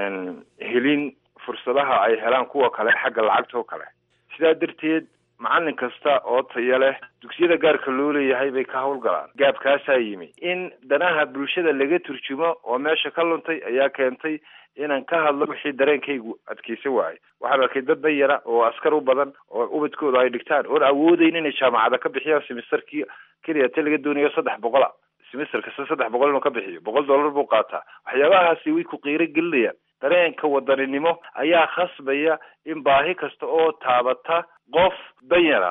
helin fursadaha ay helaan kuwa kale xagga lacagta oo kale. sidaa darteed macallin kasta oo tayo leh dugsiyada gaarka loo leeyahay bay ka howlgalaan. gaabkaasaa yimi in danaha bulshada laga turjumo oo meesha ka luntay ayaa keentay inaan ka hadlo wixii dareenkaygu adkeysa waayay. waxaan arkay dad danyara oo askar u badan oo ubadkooda ay dhigtaan oon awoodeyn inay jaamacada ka bixiyaan semesterkii keliya te laga doonayo saddex boqola semester kasta saddex boqol inuu ka bixiyo boqol dollar buu qaataa. waxyaabahaasi way ku qiiro gelinayaan. dareenka wadaninimo ayaa khasbaya in baahi kasta oo taabata qof danyara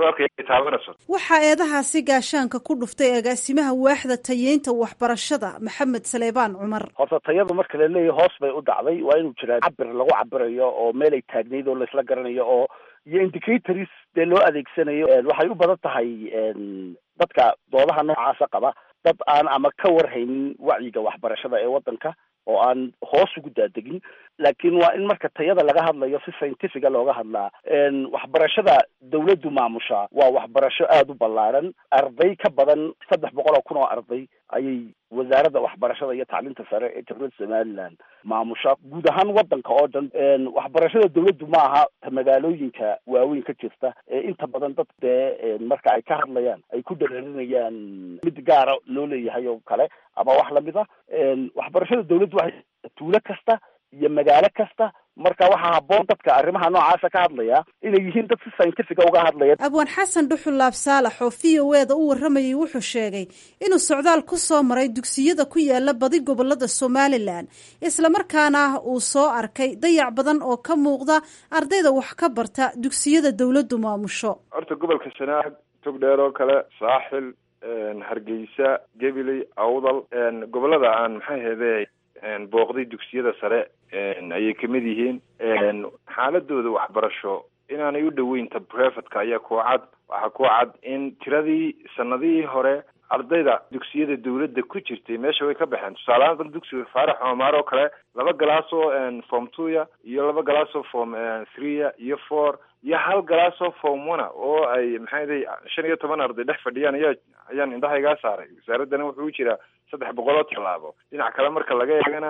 waxaa eedahaasi gaashaanka ku dhuftay agaasimaha waaxda tayeynta waxbarashada maxamed saleebaan cumar. horta tayadu marka la leeyahay hoos bay u dhacday waa inuu jiraa cabir lagu cabirayo oo meel ay taagnayd oo laisla garanayo oo iyo indicators dee loo adeegsanayo. waxay u badan tahay dadka doodaha noocaasa qaba dad aan ama ka warhaynin wacyiga waxbarashada ee waddanka oo aan hoos ugu daadegin laakiin waa in marka tayada laga hadlayo si scientifica looga hadlaa. waxbarashada dawladdu maamusha waa waxbarasho aada u ballaaran, arday ka badan saddex boqol oo kun oo arday ayay wasaaradda waxbarashada iyo tacliinta sare ee jamhuuriyadda somaliland maamusha guud ahaan wadanka oo dhan. waxbarashada dawladdu ma aha magaalooyinka waaweyn ka jirta ee inta badan dad dee marka ay ka hadlayaan ay ku dareerinayaan mid gaara loo leeyahay oo kale ama wax lamid ah. waxbarashada dawladdu waxay tuulo kasta iyo magaalo kasta, marka waxaa habboon dadka arrimaha noocaasa ka hadlaya inay yihiin dad si scientifica uga hadlaya. abwaan xasan dhuxulaab saalax oo v o e da u warramayay wuxuu sheegay inuu socdaal ku soo maray dugsiyada ku yaala badi gobolada somalilan, islamarkaana uu soo arkay dayac badan oo ka muuqda ardayda wax ka barta dugsiyada dawladdu maamusho. horta gobolka sanaag, togdheer oo kale, saaxil, hargeysa, gabiley, awdal, gobolada aan maxay ahayde booqday dugsiyada sare ayay kamid yihiin. xaaladooda waxbarasho inaanay u dhoweynta brevetka ayaa ku cad. waxaa ku cad in tiradii sanadihii hore ardayda dugsiyada dawladda ku jirtay meesha way ka baxeen. tusaalehaan dugsiga faarax omar oo kale laba galaasoo form twoya iyo laba galaasoo form threeya iyo four iyo hal galaasoo form one oo ay maxay shan iyo toban arday dhex fadhiyaan ayaa ayaan indhahaygaa saaray. wasaaraddana wuxuu u jiraa saddex boqol oo tallaabo. dhinac kale marka laga eegana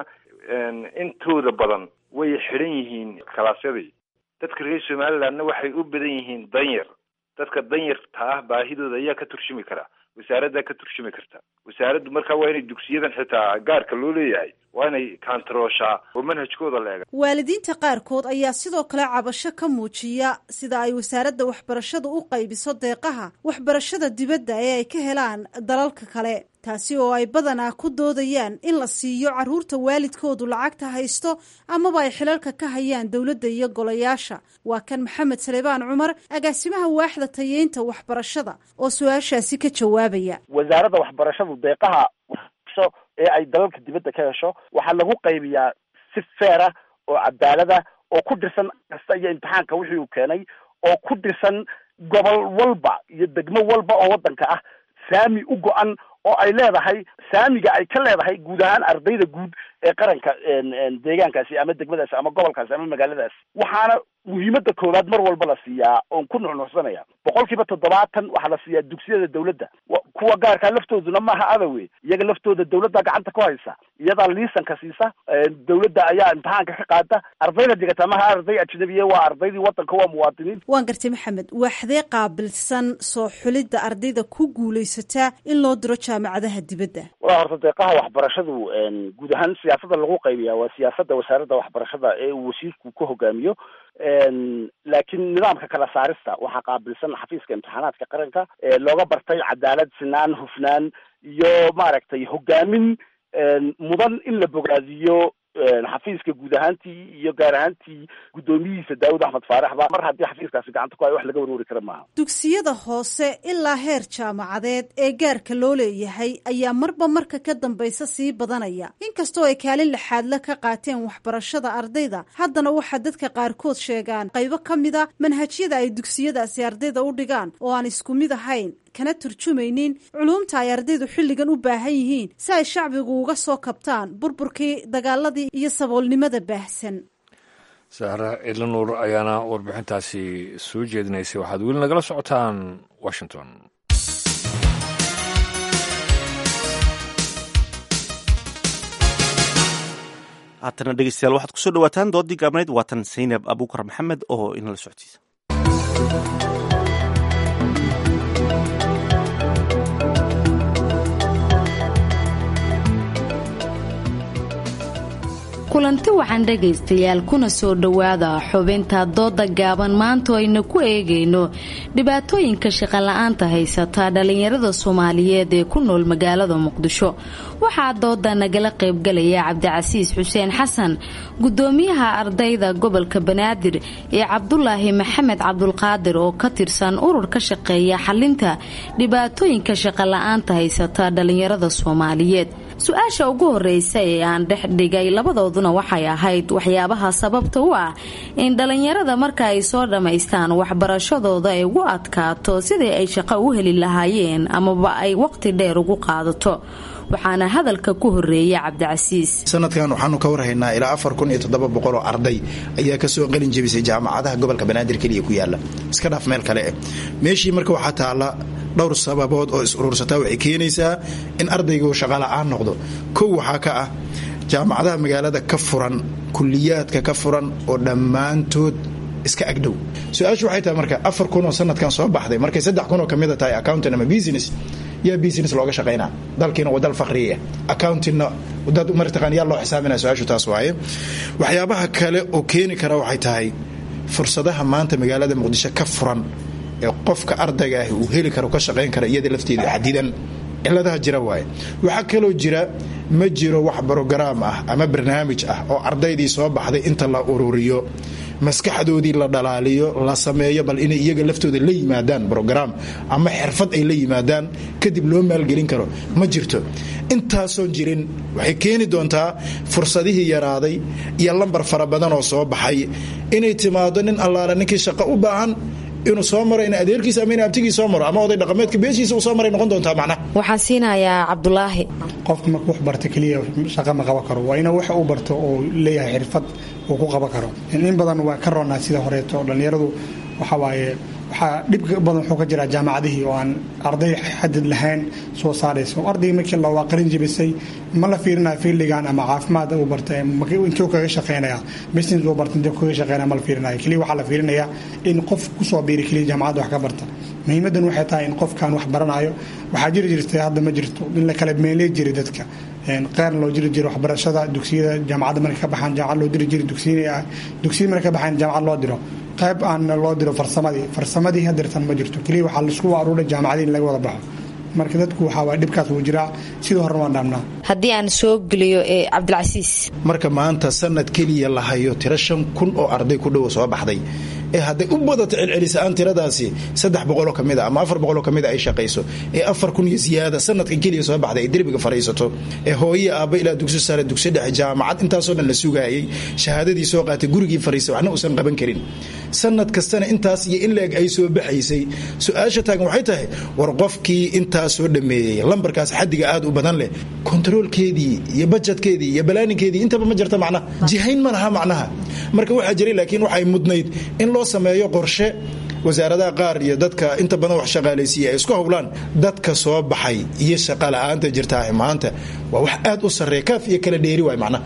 intooda badan way xidhan yihiin kalaasyadii. dadka reer somalilandna waxay u badan yihiin danyar. dadka danyarta ah baahidooda ayaa ka turjumi kara, wasaaraddaa ka turjumi karta. wasaaraddu markaa waa inay dugsiyadan xitaa gaarka loo leeyahay waa inay kaantarooshaa oo manhajkooda leega. waalidiinta qaarkood ayaa sidoo kale cabasho ka muujiya sida ay wasaaradda waxbarashadu u qaybiso deeqaha waxbarashada dibadda ee ay ka helaan dalalka kale, taasi oo ay badanaa ku doodayaan in la siiyo carruurta waalidkoodu lacagta haysto amaba ay xilalka ka hayaan dowladda iyo golayaasha. waa kan maxamed salebaan cumar, agaasimaha waaxda tayeynta waxbarashada, oo su-aashaasi ka jawaabaya. wasaaradda waxbarashadu deeqaha waxbarasho ee ay dalalka dibadda ka hesho waxaa lagu qaybiyaa si feera oo cadaalada oo ku dhisan kasta iyo imtixaanka wixii uu keenay, oo ku dhisan gobol walba iyo degmo walba oo waddanka ah saami u go-an oo ay leedahay saamiga ay ka leedahay guud ahaan ardayda guud ee qaranka deegaankaasi ama degmadaasi ama gobolkaasi ama magaaladaasi. waxaana muhiimada koowaad mar walba la siiyaa oon ku nuxnuxsanaya boqol kiiba toddobaatan waxaa la siiyaa dugsiyada dawladda. kuwa gaarkaa laftooduna maaha adawe, iyaga laftooda dawladda gacanta ku haysa, iyadaa liisanka siisa, dawladda ayaa imtixaanka ka qaada. ardayda digata maha arday ajnabiye, waa ardaydii wadanka, waa muwaadiniin. waan gartay maxamed, waxdee qaabilsan soo xulidda ardayda ku guulaysataa in loo diro jaamacadaha dibadda? walaa horta deeqaha waxbarashadu guud ahaan siyaasada lagu qaybiyaa waa siyaasada wasaaradda waxbarashada ee uu wasiirku ku hogaamiyo. laakiin nidaamka kala saarista waxaa qaabilsan xafiiska imtixaanaadka qaranka ee looga bartay cadaalad, sinaan, hufnaan iyo maaragtay hogaamin mudan in la bogaadiyo xafiiska guud ahaantii iyo gaar ahaantii guddoomiyihiisa daawud axmed faaraxba. mar haddii xafiiskaasi gacanta ku hayo wax laga warwari kara maaha. dugsiyada hoose ilaa heer jaamacadeed ee gaarka loo leeyahay ayaa marba marka ka dambaysa sii badanaya. inkastoo ay kaalin laxaadla ka qaateen waxbarashada ardayda, haddana waxaa dadka qaarkood sheegaan qaybo ka mida manhajyada ay dugsiyadaasi ardayda u dhigaan oo aan isku mid ahayn, kana turjumaynin culuumta ay ardaydu xilligan u baahan yihiin si ay shacbigu uga soo kabtaan burburkii, dagaaladii iyo saboolnimada baahsan. sahra cidlanuur ayaana warbixintaasi soo jeedinaysay. waxaad weli nagala socotaan washington. haatana dhegeystayaal waxaad kusoo dhawaataan doodii gaabnayd. waatan saynab abuukar maxamed oo inala socodsiisa. kulanti wacan dhegaystayaal, kuna soo dhowaada xubinta dooda gaaban. maanta aynu ku eegayno dhibaatooyinka shaqola'aanta haysata dhallinyarada soomaaliyeed ee ku nool magaalada muqdisho. waxaa dooda nagala qaybgalaya cabdicasiis xuseen xasan, gudoomiyaha ardayda gobolka banaadir, iyo cabdulaahi maxamed cabdulqaadir oo ka tirsan urur ka shaqeeya xalinta dhibaatooyinka shaqola'aanta haysata dhallinyarada soomaaliyeed. su-aasha ugu horeysa ee aan dhex dhigay labadooduna waxay ahayd waxyaabaha sababta u ah in dhallinyarada marka ay soo dhammaystaan waxbarashadooda ay ugu adkaato sidii ay shaqo u heli lahaayeen amaba ay waqti dheer ugu qaadato. waxaana hadalka ku horeeyay cabdicasiis. sanadkan waxaanu ka warhaynaa ilaa afar kun iyo toddoba boqol oo arday ayaa kasoo qalin jebisay jaamacadaha gobolka banaadir keliya ku yaala, iska dhaaf meel kale eh meeshii marka waxaa taala dhowr sababood oo is urursataa waxay keenaysaa in ardaygu shaqo la'aan noqdo. kow waxaa ka ah jaamacadaha magaalada ka furan, kulliyaadka ka furan oo dhammaantood iska agdhow. su-aashu waxay tahay marka afar kun oo sanadkan soo baxday markay saddex kun oo ka mida tahay accountant ama business, yaa business looga shaqaynaa? dalkiina waa dal faqriya, accountingna dad martaqaan yaa loo xisaabinaa? su-aashu taas waaye. waxyaabaha kale oo keeni kara waxay tahay fursadaha maanta magaalada muqdisho ka furan ee qofka ardayga ah uu heli karo ka shaqayn kara iyada lafteeda xadidan, ciladaha jira waaye. waxaa kaloo jira ma jiro wax brograam ah ama barnaamij ah oo ardaydii soo baxday inta la ururiyo maskaxdoodii la dhalaaliyo la sameeyo bal inay iyaga laftooda la yimaadaan brograam ama xirfad ay la yimaadaan kadib loo maalgelin karo ma jirto. intaasoon jirin waxay keeni doontaa fursadihii yaraaday iyo lambar fara badan oo soo baxay inay timaado nin allaala ninkii shaqo u baahan inuu soo maro in adeerkiisa ama in abtigii soo maro ama oday dhaqameedka beeshiisa uu soo maray noqon doontaa macna. waxaan siinayaa Cabdulaahi. qofka markuu wax barto kaliya shaqo ma qaban karo, waa inuu wax uu barto oo leeyahay xirfad uu ku qaban karo. in badan waa ka roonaa sida horeeto dhalinyaradu waxa waaye waxaa dhib badan wuxuu ka jiraa jaamacadihii oo aan arday xadid lahayn soo saarayso. ardayga markii la waa qalin jebisay ma la fiirinayo fiildigan ama caafimaad uu bartay intuu kaga shaqeynaya, business uu bartay intuu kaga shaqeynaya ma la fiirinayo. kaliya waxaa la fiirinayaa in qof kusoo biiri kaliya jaamacadda wax ka barta. muhiimadan waxay tahay in qofkan wax baranayo. waxaa jiri jirtay hadda ma jirto in la kala meelay jiray dadka qaarna loo jiri jiray waxbarashada dugsiyada jaamacadda markay ka baxaan jaamacad loo diri jiray dugsiga dugsiga markay ka baxaan jaamacad loo diro qayb aan loo diro farsamadii farsamadii hadirtan ma jirto. kaliya waxaa laisku aruuray jaamacadii in laga wada baxo. marka dadku waxaa waa dhibkaas uu jiraa sidoo hore waan dhaamnaa. haddii aan soo geliyo ee Cabdilcasiis, marka maanta sanad keliya la hayo tiro shan kun oo arday ku dhow soo baxday ee hadday u badato celcelisaan tiradaasi saddex boqol oo kamid ah ama afar boqol oo kamid ah ay shaqayso ee afar kun iyo ziyaada sanadkan keliya soo baxday ay derbiga fariisato ee hooyo aabba ilaa dugsi sare dugsi dhexe jaamacad intaasoo dhan la sugaayay shahaadadii soo qaatay gurigii fariisay waxna uusan qaban karin sanad kastana intaas iyo in leeg ay soo baxaysay. su-aasha taagan waxay tahay war qofkii intaas soo dhameeyey lambarkaas xadiga aad u badan leh kontaroolkeedii iyo bajetkeedii iyo balaaninkeedii intaba ma jirta macnaha jihayn ma laha macnaha. marka waxaa jiray laakiin waxay mudnayd in loo sameeyo qorshe wasaaradaha qaar iyo dadka inta badan wax shaqaalaysiiya ay isku howlaan dadka soo baxay iyo shaqa la'aanta jirta maanta waa wax aad u sarreeya kaaf iyo kala dheeri waay macnaha.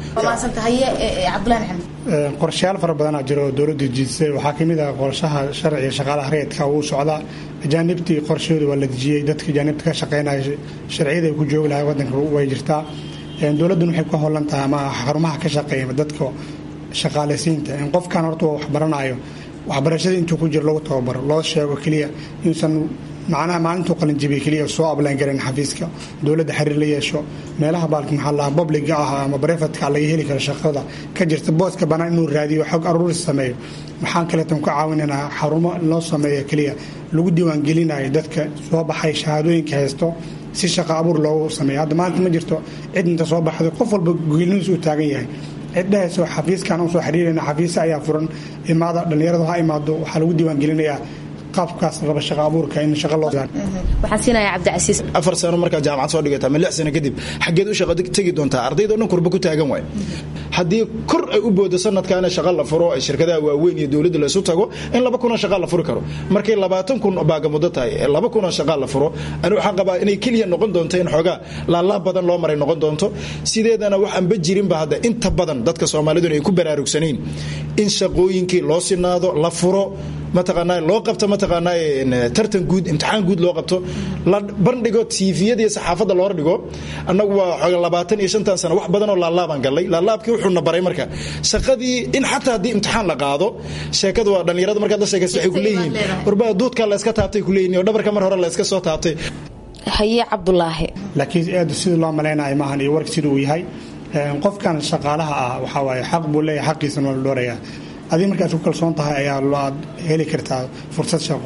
qorshayaal fara badan jiro dowladda dejisay. waxaa kamid ah qorshaha sharciga shaqaalaha rayidka uu socdaa. ajaanibtii qorshooda waa la dejiyey, dadka ajaanibta ka shaqeynaya sharciyada ay ku joogi lahay wadanka way jirtaa. dowladdan waxay ka howlan tahay ama xarumaha ka shaqeeya dadka shaqaalaysiinta in qofkan horta wax baranayo waxbarashada intuu ku jiro lagu tababaro loo sheego kaliya insan macnaha maalintuu qalin jabiye kaliya soo ablaan garan xafiiska dowladda xiriir la yeesho meelaha baalka maxaa la public ah ama privateka laga heli karo shaqada ka jirta booska banaan inuu raadiyo xog aruuris sameeyo. waxaan kale tan ku caawinaynaa xarumo loo sameeyo kaliya lagu diiwaan gelinayo dadka soo baxay shahaadooyinka haysto si shaqo abuur loogu sameeyo. hadda maanta ma jirto cid inta soo baxday qof walba geeliniis uu taagan yahay cidhahayso xafiiskan u soo xiriirayna xafiisa ayaa furan imaada dhalinyaradu ha imaado waxaa lagu diiwaan gelinayaa qaabkaas raba shaqo abuurka in shaqo loo waxaan siinayaa Cabdicasiis. afar sano markaa jaamacad soo dhigata ama lix sano kadib xageed u shaqo tagi doontaa ardayda oo dhan kurba ku taagan waay. haddii kor ay u boodo sanadkaana shaqo la furo ay shirkadaha waaweyn iyo dowladda la isu tago in laba kun oo shaqo la furi karo markay labaatan kun baaga muddo tahay ee laba kun oo shaqo la furo ani waxaan qabaa inay keliya noqon doonto in xoogaa laalaab badan loo maray noqon doonto. sideedana waxaan ba jirinba hadda inta badan dadka Soomaalidu ay ku baraarugsanayn in shaqooyinkii loo sinaado la furo mataqaanaa loo qabto mataqaanaa tartan guud imtixaan guud loo qabto la bandhigo tviyada iyo saxaafadda loo dhigo. annagu waa xoga labaatan iyo shan sano wax badan oo laalaabaan galay laalaabkii wuxuu na baray marka shaqadii in xataa haddii imtixaan la qaado sheekadu waa dhalinyarada markaad la sheekayso waxay ku leeyihiin warbaa duudka la iska taabtay ku leeyihiin oo dhabarka mar hore la iska soo taabtay. haye Cabdulaahi, laakiin aad sidii loo maleynayo maahan iyo warka siduu yahay qofkan shaqaalaha ah waxa waaye xaq buu leeyahay xaqiisana waa la dhoorayaa. adii markaad ku kalsoon tahay ayaa loo heli kartaa fursad shaqo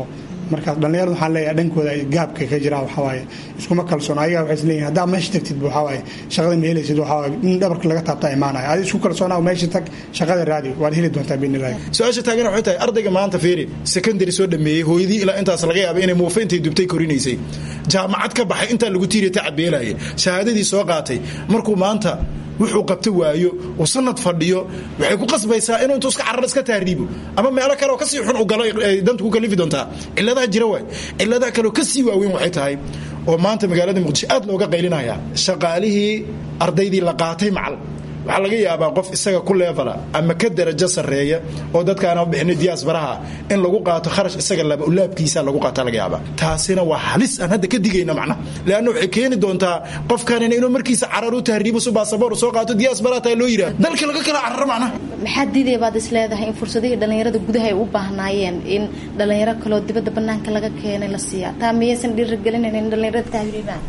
markaas dhallinyarada waxaan leeyahay dhankooda gaabka ka jira waxaa waaye iskuma kalsoon ayaga waxay isleeyihin haddaa meesha tagtid waxaa waaye shaqada ma helaysid waxaa waaye in dhabarka laga taabtaa imaanaya adi isku kalsoonaa meesha tag shaqada raadi waad heli doontaa biidnillahi su-aasha taagana waxay tahay ardayga maanta fiiri secondary soo dhameeyey hooyadii ilaa intaas laga yaabay inay muufa intay dubtay korinaysay jaamacad ka baxay intaa lagu tiiriya tacab beelaayay shahaadadii soo qaatay markuu maanta wuxuu qabta waayo oo sanad fadhiyo waxay ku qasbaysaa inuu intuu iska carar iska taariibo ama meelo kale oo kasii xun u galo dantu ku kalifi doontaa ciladaha jira waay ciladaha kale oo kasii waaweyn waxay tahay oo maanta magaalada muqdisho aad looga qaylinaya shaqaalihii ardaydii la qaatay macal waxaa laga yaabaa qof isaga ku leefala ama ka darajo sarreeya oo dadkaana bixinay diyaasbaraha in lagu qaato kharash isaga laba ulaabkiisa lagu qaata laga yaabaa taasina waa halis aan hadda ka digayna macna leanna waxay keeni doontaa qofkanina inuu markiisa carar u tahriibo su baasaboor soo qaato diyaasbaraha taa loo yidhaha dalka laga kala cararo macna maxaa diidaya baad is leedahay in fursadihii dhallinyarada gudaha ay u baahnaayeen in dhallinyaro kaloo dibadda bannaanka laga keenay la siiyaa taa miyaysan dhiirigelinayn in dhallinyarada tahriibaan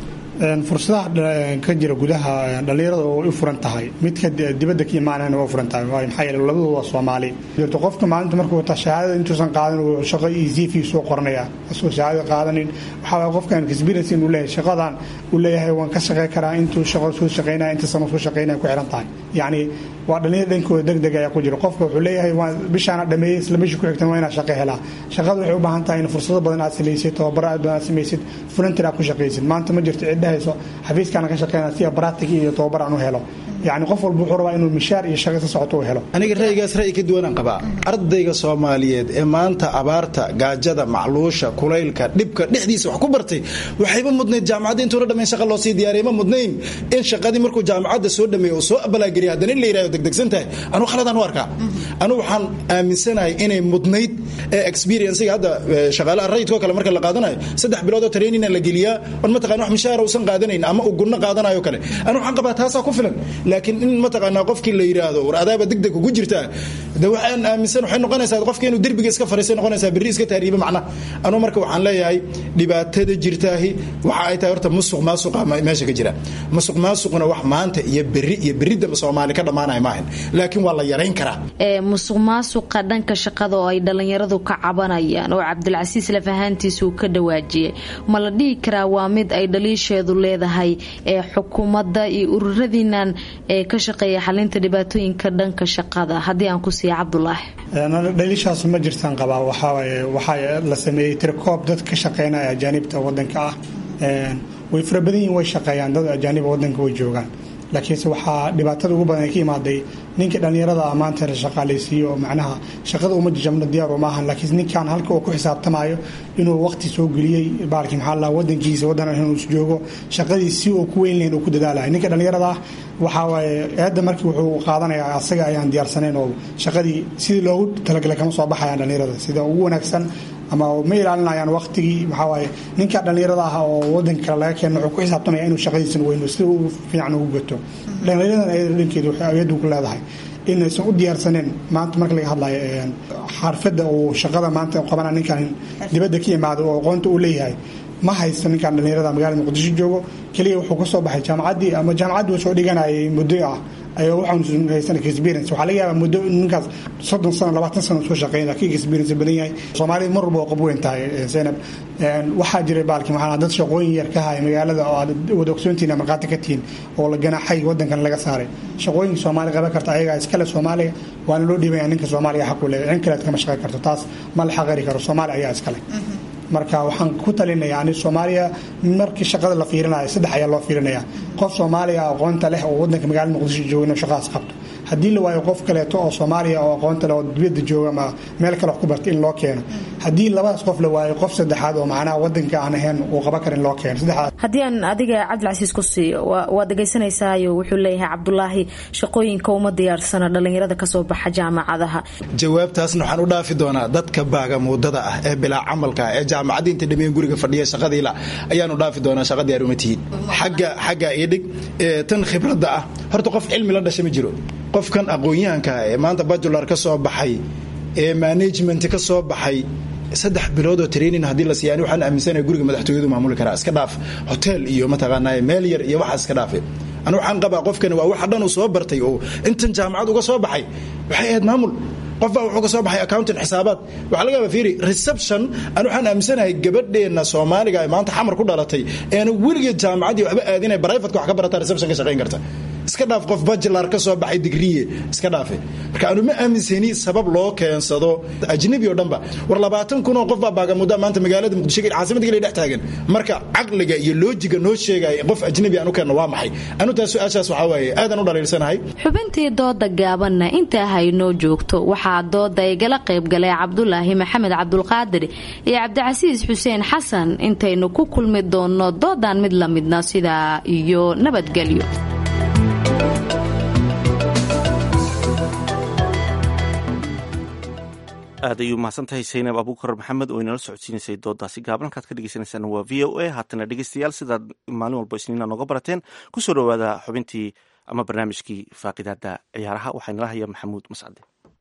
fursadaha ka jira gudaha dhallinyarada oo u furan tahay midka dibadda ka imaanayna waa furan tahay maxaa yeele labadu waa Soomaali jirto qofka maalinta markuu wata shahaadada intuusan qaadan uu shaqo iyo C V soo qornaya asoo shahaadada qaadanin waxa waa qofkan experience inuu leeyahay shaqadan uu leeyahay waan ka shaqeyn karaa intuu shaqo soo shaqeynaa inta sano soo shaqeynaa ku xiran tahay yacni waa dhallinyarada dhankooda degdeg ayaa ku jira qofka wuxuu leeyahay waan bishaana dhameeyay isla bishii ku xigtan waa inaa shaqo helaa shaqadu waxay u baahan tahay in fursado badan aad samaysid tababaro aad badan samaysid volunteer aad ku shaqaysid maanta ma jirto cidhahayso xafiiskana ka shaqeynaa si baraatig iyo tababar aan u helo yani qof walba wuxuu rabaa inuu mishaar iyo shaqo ka socoto u helo aniga ra'yigaas ra'yi ka duwan aan qabaa ardayga Soomaaliyeed ee maanta abaarta gaajada macluusha kulaylka dhibka dhexdiisa wax ku bartay waxayba mudnayd jaamacadda intuu la dhameeyay shaqo loo sii diyaariyay ma mudnayn in shaqadii markuu jaamacadda soo dhameeyo oo soo abalaagariyo haddana la yiraahdo degdegsan tahay anu khaladaan u arkaa anu waxaan aaminsanahay inay mudnayd experience-ga hadda shaqaalaha rayidka kale marka la qaadanayo saddex bilood oo training la geliyaa on ma taqaan wax mishaar uusan qaadanayn ama uu gunno qaadanayo kale anu waxaan qabaa taas ku filan laakiin in ma taqaanaa qofkii la yiraahdo war adaaba degdeg ugu jirta da waxaan aaminsan waxay noqonaysaa qofkii inuu derbiga iska fariisay noqonaysaa berri iska taariiba macna anu marka waxaan leeyahay dhibaatada jirtaahi waxa ay tahay horta musuq maasuq meesha ka jira musuq maasuqna wax maanta iyo berri iyo berrida Soomaali ka dhamaanay maahan laakiin waa la yareyn karaa ee musuq maasuqa dhanka shaqada oo ay dhalinyaradu ka cabanayaan oo Cabdilcasiis lafahantiisu ka dhawaajiyay ma la dhigi karaa waa mid ay dhaliisheedu leedahay ee xukuumadda iyo ururadiinan ee ka shaqeeya xalinta dhibaatooyinka dhanka shaqada hadii aan ku siiyo Cabdullaahi ee dhaliishaas ma jirtaan qabaa waxa waxa la sameeyay tirkoob dad ka shaqeynaya ajaanibta wadanka ah ee way farabadan way shaqeeyaan dad ajaanib wadanka way joogaan laakiin waxa dhibaatada ugu badan ay ka imaaday ninka dhalinyarada amaanta la shaqaaleysiyo macnaha shaqada uma jajabna diyaar uma ahan laakiin ninkan halka uu ku xisaabtamayo inuu waqti soo galiyay baalkii maxaa la wadankiisa wadan inuu joogo shaqadiisi uu ku weyn leeyahay uu ku dadaalayo ninka dhalinyarada waxa waaye aad markii wuxuu qaadanayaa asaga ayaan diyaarsanayn oo shaqadii sidii loogu talagalay kama soo baxayaan dhalinyarada sida ugu wanaagsan ama ma ilaalinayaan waqtigii waxa waaye ninka dhalinyarada ah oo wadanka kale laga keeno wuxuu ku xisaabtamaya inuu shaqadiisa weyn si uu fiican ugu gato dhalinyarada ay dhankeedu waxay aad u leedahay inaysan u diyaarsaneen maanta marka laga hadlayo xarfada oo shaqada maanta qabana ninkan dibadda ka yimaado oo aqoonta uu leeyahay ma haysto ninkan dhalinyarada magaalada Muqdisho joogo kaliya wuxuu ka soo baxay jaamacadii ama jaamacaddu soo dhiganayay muddo ah ayaa waxaan haysan experience waxa laga yaabaa muddo ninkaas soddon sano labaatan sano soo shaqeynaya kii experience badan yahay Soomaaliya mar walba qabo intaay Zainab waxa jiray baalkii maxaa dad shaqooyin yar ka hay magaalada oo wada ogsoontiina marqaati ka tiin oo la ganaxay wadankan laga saaray shaqooyin Soomaali qaba karta ayaga iskala Soomaaliya waan loo dhiibay ninka Soomaaliya xaq u leeyahay in kale kama shaqeyn karto taas ma la xaqiri karo Soomaaliya ayaa iskale marka waxaan ku talinayaa in Soomaaliya markii shaqada la fiirinayo saddex ayaa loo fiirinayaa qof Soomaaliya aqoonta leh oo wadanka magaalada Muqdisho jooga inuu shaqaas qabto hadii la waayo qof kale oo Soomaaliya oo aqoonta leh oo dibadda jooga ama meel kale wax ku bartay in loo keeno hadii labadaas qof la waayo qof saddexaad oo macnaha wadanka aan ahayn uu qaba karin loo keeno saddexaad hadii aan adiga Cabdilcasiis ku siiyo waa dhageysanaysaa wuxuu leeyahay Cabdullaahi shaqooyinka uma diyaarsana dhalinyarada ka soo baxa jaamacadaha jawaabtaasna waxaan u dhaafi doonaa dadka baaga muddada ah ee bilaa camalka ee jaamacadda inta dhameeyay guriga fadhiya shaqadii la ayaanu dhaafi doonaa shaqadii arumatihiin xagga xagga idig tan khibradda ah horta qof cilmi la dhashay ma jiro qofkan aqoonyahanka ee maanta bachelor ka soo baxay ee management ka soo baxay saddex bilood oo training hadii la siiyay waxaan aaminsanahay guriga madaxtooyadu maamuli karaa iska dhaaf hotel iyo mataqaanaa meel yar iyo waxa iska dhaafay anu waxaan qabaa qofkan waa wax dhan uu soo bartay oo intan jaamacad uga soo baxay waxay ahayd maamul qofbaa wuxuu ka soo baxay accountant xisaabaad waxaa laga yaabaa fiiri reception aan waxaan aaminsanahay gabadheenna soomaaliga ay maanta xamar ku dhalatay eena weligeed jaamacaddii waxba aadinay brivatka wax ka barataa reception ka shaqayn karta iska dhaaf qof bajilar ka soo baxay digriye iska dhaafe marka aanu ma aaminsani sabab loo keensado ajnabi oo dhanba war labaatan kun oo qof baa baagamuda maanta magaalada muqdisho ee caasimadda kale dhex taagan marka caqliga iyo loojiga noo sheegay qof ajnabi aanu keenno waa maxay anu taas su'aashaas waxa waaye aadan u dhaliilsanahay xubintii dooda gaabanna inta haynoo joogto waxaa dooda igala qayb galay cabdulaahi maxamed cabdulqaadir iyo cabdicasiis xuseen xasan intaynu ku kulmi doonno doodan mid la midna sidaa iyo nabadgelyo. aad ayuu mahadsantahay saynab abuukar maxamed oo inala socodsiinaysay doodaasi gaaban halkaad ka dhegeysaneysaan waa v o a haatana dhegeystayaal sidaad maalin walba isniina nooga barateen kusoo dhowaada xubintii ama barnaamijkii faaqidaada ciyaaraha waxaa inala haya maxamuud mascade.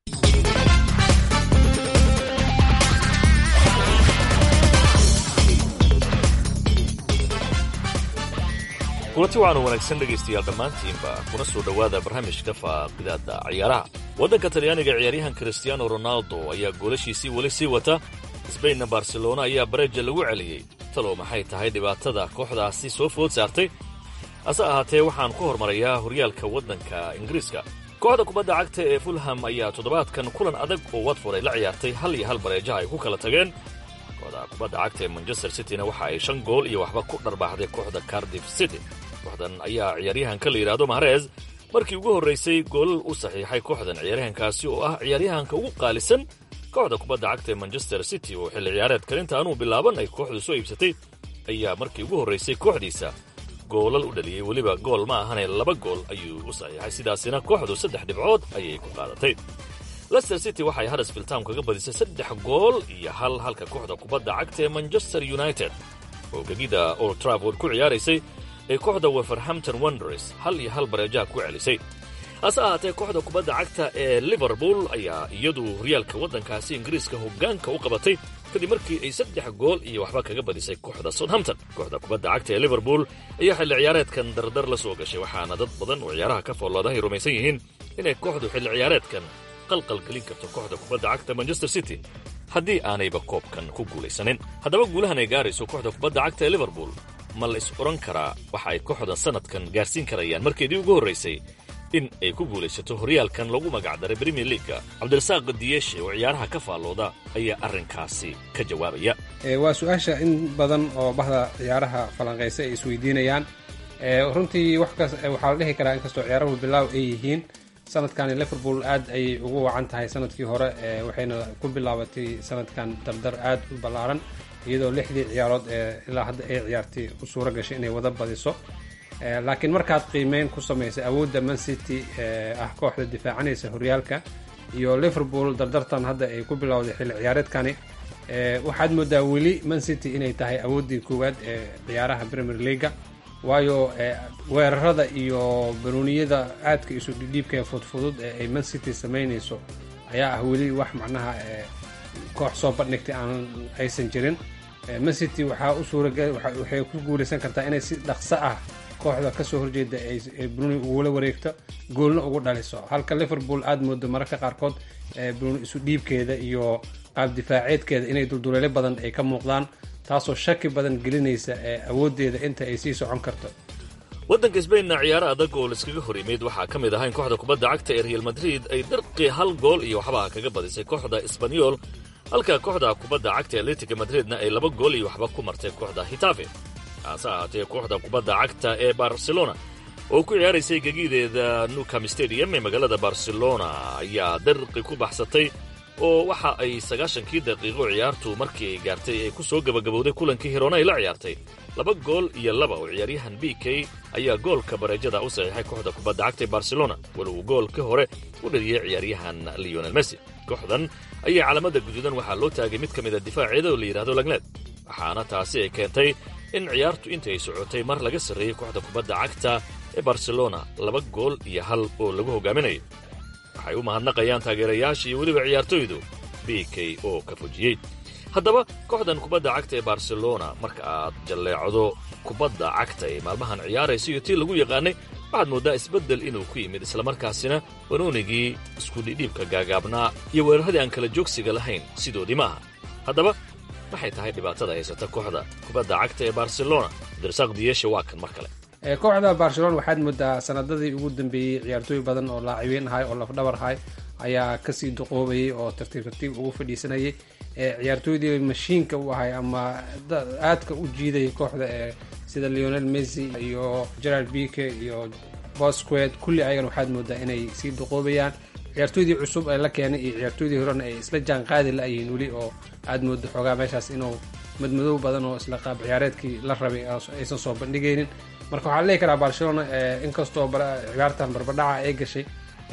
kulanti waxaanu wanaagsan dhegaystayaal dhammaantiinba kuna soo dhowaada barnaamijka faaqidaada ciyaaraha. waddanka talyaaniga ciyaaryahan cristiano ronaldo ayaa goolashiisii weli sii wata. sbainna barcelona ayaa bareja lagu celiyey. talow maxay tahay dhibaatada kooxdaasi soo food saartay? hase ahaatee waxaan ku hormarayaa horyaalka waddanka ingiriiska. kooxda kubadda cagta ee fulham ayaa toddobaadkan kulan adag oo watford ay la ciyaartay hal iyo hal bareejaha ay ku kala tageen. kooxda kubadda cagta ee manchester cityna waxa ay shan gool iyo waxba ku dharbaaxday kooxda cardiff city. kooxdan ayaa ciyaaryahanka la yidhaahdo mahrez markii ugu horraysay goolal u saxiixay kooxdan ciyaaryahankaasi oo ah ciyaaryahanka ugu qaalisan kooxda kubadda cagta ee manchester city oo xilli ciyaareedkan inta aanuu bilaaban ay kooxdu soo iibsatay ayaa markii ugu horraysay kooxdiisa goolal u dhaliyey. weliba gool ma ahane laba gool ayuu u saxiixay, sidaasina kooxdu saddex dhibcood ayay ku qaadatay. leicester city waxay huddersfield town kaga badisay saddex gool iyo hal halka kooxda kubadda cagta ee manchester united oo gegida old trafford ku ciyaaraysay ee kooxda wolverhampton wanderers hal iyo hal bareejaha ku celisay. hase ahaatee kooxda kubadda cagta ee liverpool ayaa iyadu horyaalka waddankaasi ingiriiska hoggaanka u qabatay kadib markii ay saddex gool iyo waxba kaga badisay kooxda southampton. kooxda kubadda cagta ee liverpool ayaa xilli ciyaareedkan dardar la soo gashay, waxaana dad badan oo ciyaaraha ka foolooda ay rumaysan yihiin inay kooxdu xilli ciyaareedkan qalqalgelin karto kooxda kubadda cagta manchester city haddii aanayba koobkan ku guulaysanin. haddaba guulahan ay gaarayso kooxda kubadda cagta ee liverpool ma la is odhan karaa waxa ay kooxdan sannadkan gaarsiin karayaan markeedii ugu horraysay in ay ku guulaysato horyaalkan lagu magacdaray brimier leaga? cabdirasaaq diyeshe oo ciyaaraha ka faallooda ayaa arrinkaasi ka jawaabaya. waa su-aasha in badan oo bahda ciyaaraha falanqaysa ay isweydiinayaan. runtii waxaa la dhihi karaa inkastoo ciyaaruhu bilaaw ay yihiin sanadkani liverpool aad ayay ugu wacan tahay sanadkii hore, waxayna ku bilaabatay sanadkan dardar aad u ballaaran iyadoo lixdii ciyaarood ee ilaa hadda ay ciyaartay u suuro gashay inay wada badiso. laakiin markaad qiimeyn ku samaysay awoodda man city ee ah kooxda difaacanaysa horyaalka iyo liverpool dardartan hadda ay ku bilowday xilli ciyaareedkani, waxaad moodaa weli man city inay tahay awooddii koowaad ee ciyaaraha premier leaga, waayo weerarada iyo banuuniyada aadka isu dhidhiibka ee fudfudud ee ay man city samaynayso ayaa ah weli wax macnaha koox soo bandhigtay aan aysan jirin. man city waxaa u suuragal waxay ku guulaysan kartaa inay si dhaqso ah kooxda ka soo horjeeda ay bruni ugula wareegto goolna ugu dhaliso, halka liverpool aad moodo mararka qaarkood bruni isu dhiibkeeda iyo qaab difaaceedkeeda inay dulduleelo badan ay ka muuqdaan, taasoo shaki badan gelinaysa awooddeeda inta ay sii socon karto. waddanka sbainna ciyaaro adag oo laiskaga hor yimid waxaa ka mid ahaa in kooxda kubadda cagta ee real madrid ay darqii hal gool iyo waxba kaga badisay kooxda isbanyol, halka kooxda kubadda cagta ee atletica madridna ay laba gool iyo waxba ku martay kooxda hitafe. hase ahaatee kooxda kubadda cagta ee barcelona oo ku ciyaaraysay gegideeda Nou Camp stadium ee magaalada barcelona ayaa darqi ku baxsatay oo waxa ay sagaashankii daqiiqo ciyaartu markii ay gaartay ay ku soo gabagabowday kulankii Hirona ay la ciyaartay laba gool iyo laba oo ciyaaryahan B K ayaa goolka bareejada u saxiixay kooxda kubadda cagta ee Barcelona walow goolka hore u dhaliyay ciyaaryahan Lionel Messi. kooxdan ayaa calaamada guduudan waxaa loo taagay mid ka mid ah difaaceeda oo la yidhaahdo Lenglet, waxaana taasi ay keentay in ciyaartu intay socotay mar laga sarreeyey kooxda kubadda cagta ee Barcelona laba gool iyo hal oo lagu hogaaminayo. waxay u mahadnaqayaan taageerayaasha iyo weliba ciyaartoydu B K oo ka fujiyey. haddaba kooxdan kubadda cagta ee Barcelona marka aad jalleecdo kubadda cagta ee maalmahan ciyaaraysa iyo tii lagu yaqaanay waxaad mooddaa isbeddel inuu ku yimid islamarkaasina banoonigii iskudhidhiibka gaagaabnaa iyo weeraradii aan kala joogsiga lahayn sidoodii ma aha haddaba maxay tahay dhibaatada haysata kooxda kubadda cagta ee barcelona abdirasaaq diyeshe waa kan mar kale kooxda barcelona waxaad moodaa sanadadii ugu dambeeyey ciyaartooy badan oo laacibiin ahay oo lafdhabar ahay ayaa kasii duqoobayay oo tartiib tartiib ugu fadhiisanayay ciyaartooydii mashiinka u ahay ama aadka u jiidayay kooxda ee sida leonel messi iyo gerard bike iyo bosquet kulli ayagan waxaad moodaa inay sii duqoobayaan ciyaartooydii cusub ee la keenay iyo ciyaartooydii horena ay isla jaan qaadi la-yihiin weli oo aad moodo xoogaa meeshaas inuu madmadow badan oo isla qaab ciyaareedkii la rabay aysan soo bandhigaynin marka waxaa leehi karaa barcelona inkastoo ciyaartan barbadhaca ay gashay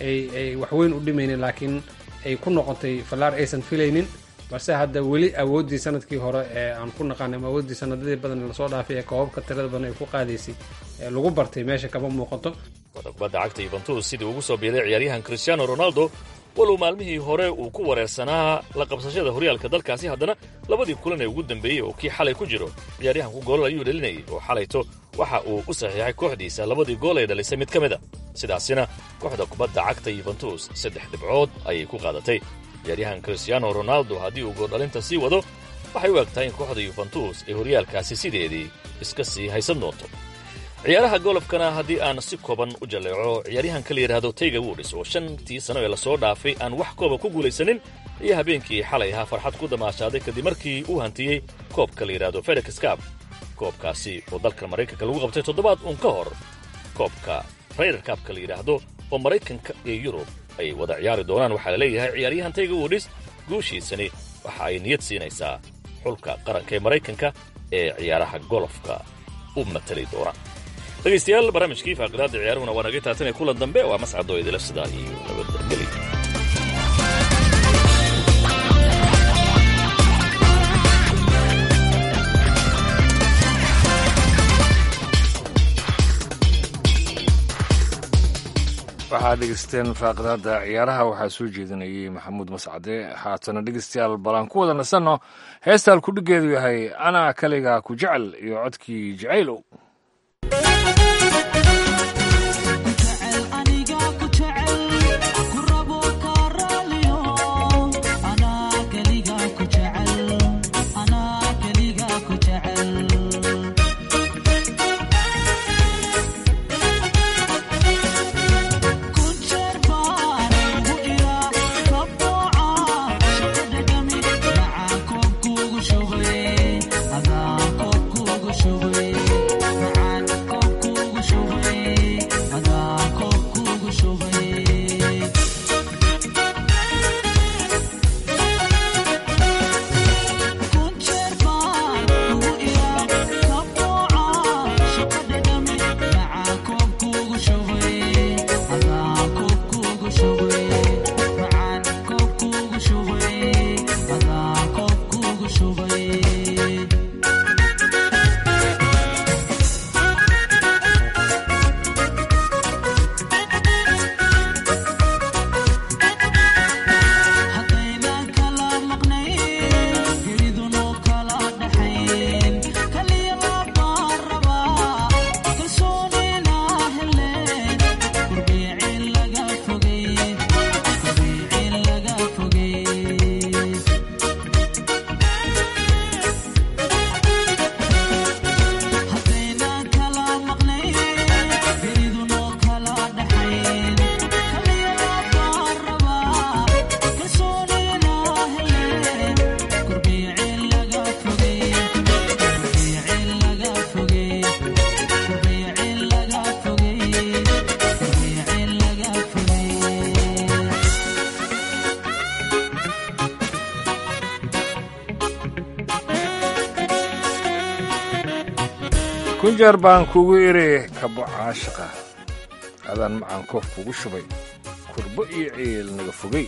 ay waxweyn u dhimaynin laakiin ay ku noqotay fallaar aysan filaynin balse hadda weli awooddii sanadkii hore ee aan ku naqaanay ama awooddii sanadadii badan lasoo dhaafay ee koobabka tirada badan ay ku qaadaysay ee lagu bartay meesha kama muuqato kooxda kubadda cagta yuventus sidii ugu soo biiray ciyaaryahan cristiano ronaldo walow maalmihii hore uu ku wareersanaa la qabsashada horyaalka dalkaasi haddana labadii kulan ee ugu dambeeyey oo kii xalay ku jiro ciyaaryahanku goolal ayuu dhalinayay oo xalayto waxa uu u saxiixay kooxdiisa labadii gool ay dhalisay mid ka mid a sidaasina kooxda kubadda cagta yuventus saddex dhibcood ayay ku qaadatay ciyaaryahan cristiano ronaldo haddii uu gooldhalinta sii wado waxay u eg tahay in kooxda yuventus ay horyaalkaasi sideedii iska sii haysan doonto ciyaaraha golofkana haddii aan si kooban u jalleeco ciyaaryahanka la yidhaahdo tayga woodis oo shantii sano ee lasoo dhaafay aan wax kooba ku guulaysanin iyo habeenkii xalay ahaa farxad ku damaashaaday kadib markii uu hantiyey koobka la yidhaahdo fedex cup koobkaasi oo dalka maraykanka lagu qabtay toddobaad uun ka hor koobka raider cupka la yidhaahdo oo maraykanka iyo yurub ay wada ciyaari doonaan waxaa la leeyahay ciyaaryahan tayga woodis guushiisani waxa ay niyad siinaysaa xulka qaranka ee maraykanka ee ciyaaraha golofka u matali doona dhegaystayaal barnaamijkii faaqidaadda ciyaaruhuna waa naga taatanay kulan dambe waa mascadoo idila sidaa iyo nabadgeli waxaad dhegeysteen faaqidaadda ciyaaraha waxaa soo jeedinayay maxamuud mascade haatana dhegeystayaal balaan ku wada nasanno heestaan kudhigeedu yahay anaa kaliga ku jecel iyo codkii jacaylow kunjeer baan kugu iri kabo caashiqa adaan macaan koof kugu shubay kurbo iyo ciil naga fogey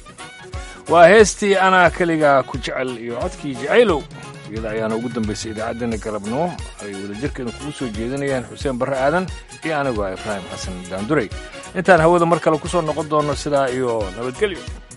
waa heestii anaa keligaa ku jecel iyo codkii jacaylow iyada ayaana ugu dambaysay idaacaddeenna galabnimo ay wadajirkeena kugu soo jeedinayaan xuseen barre aadan iyo anigoo ibraahim xasan daanduray intaan hawada mar kale ku soo noqon doonno sidaa iyo nabadgelyo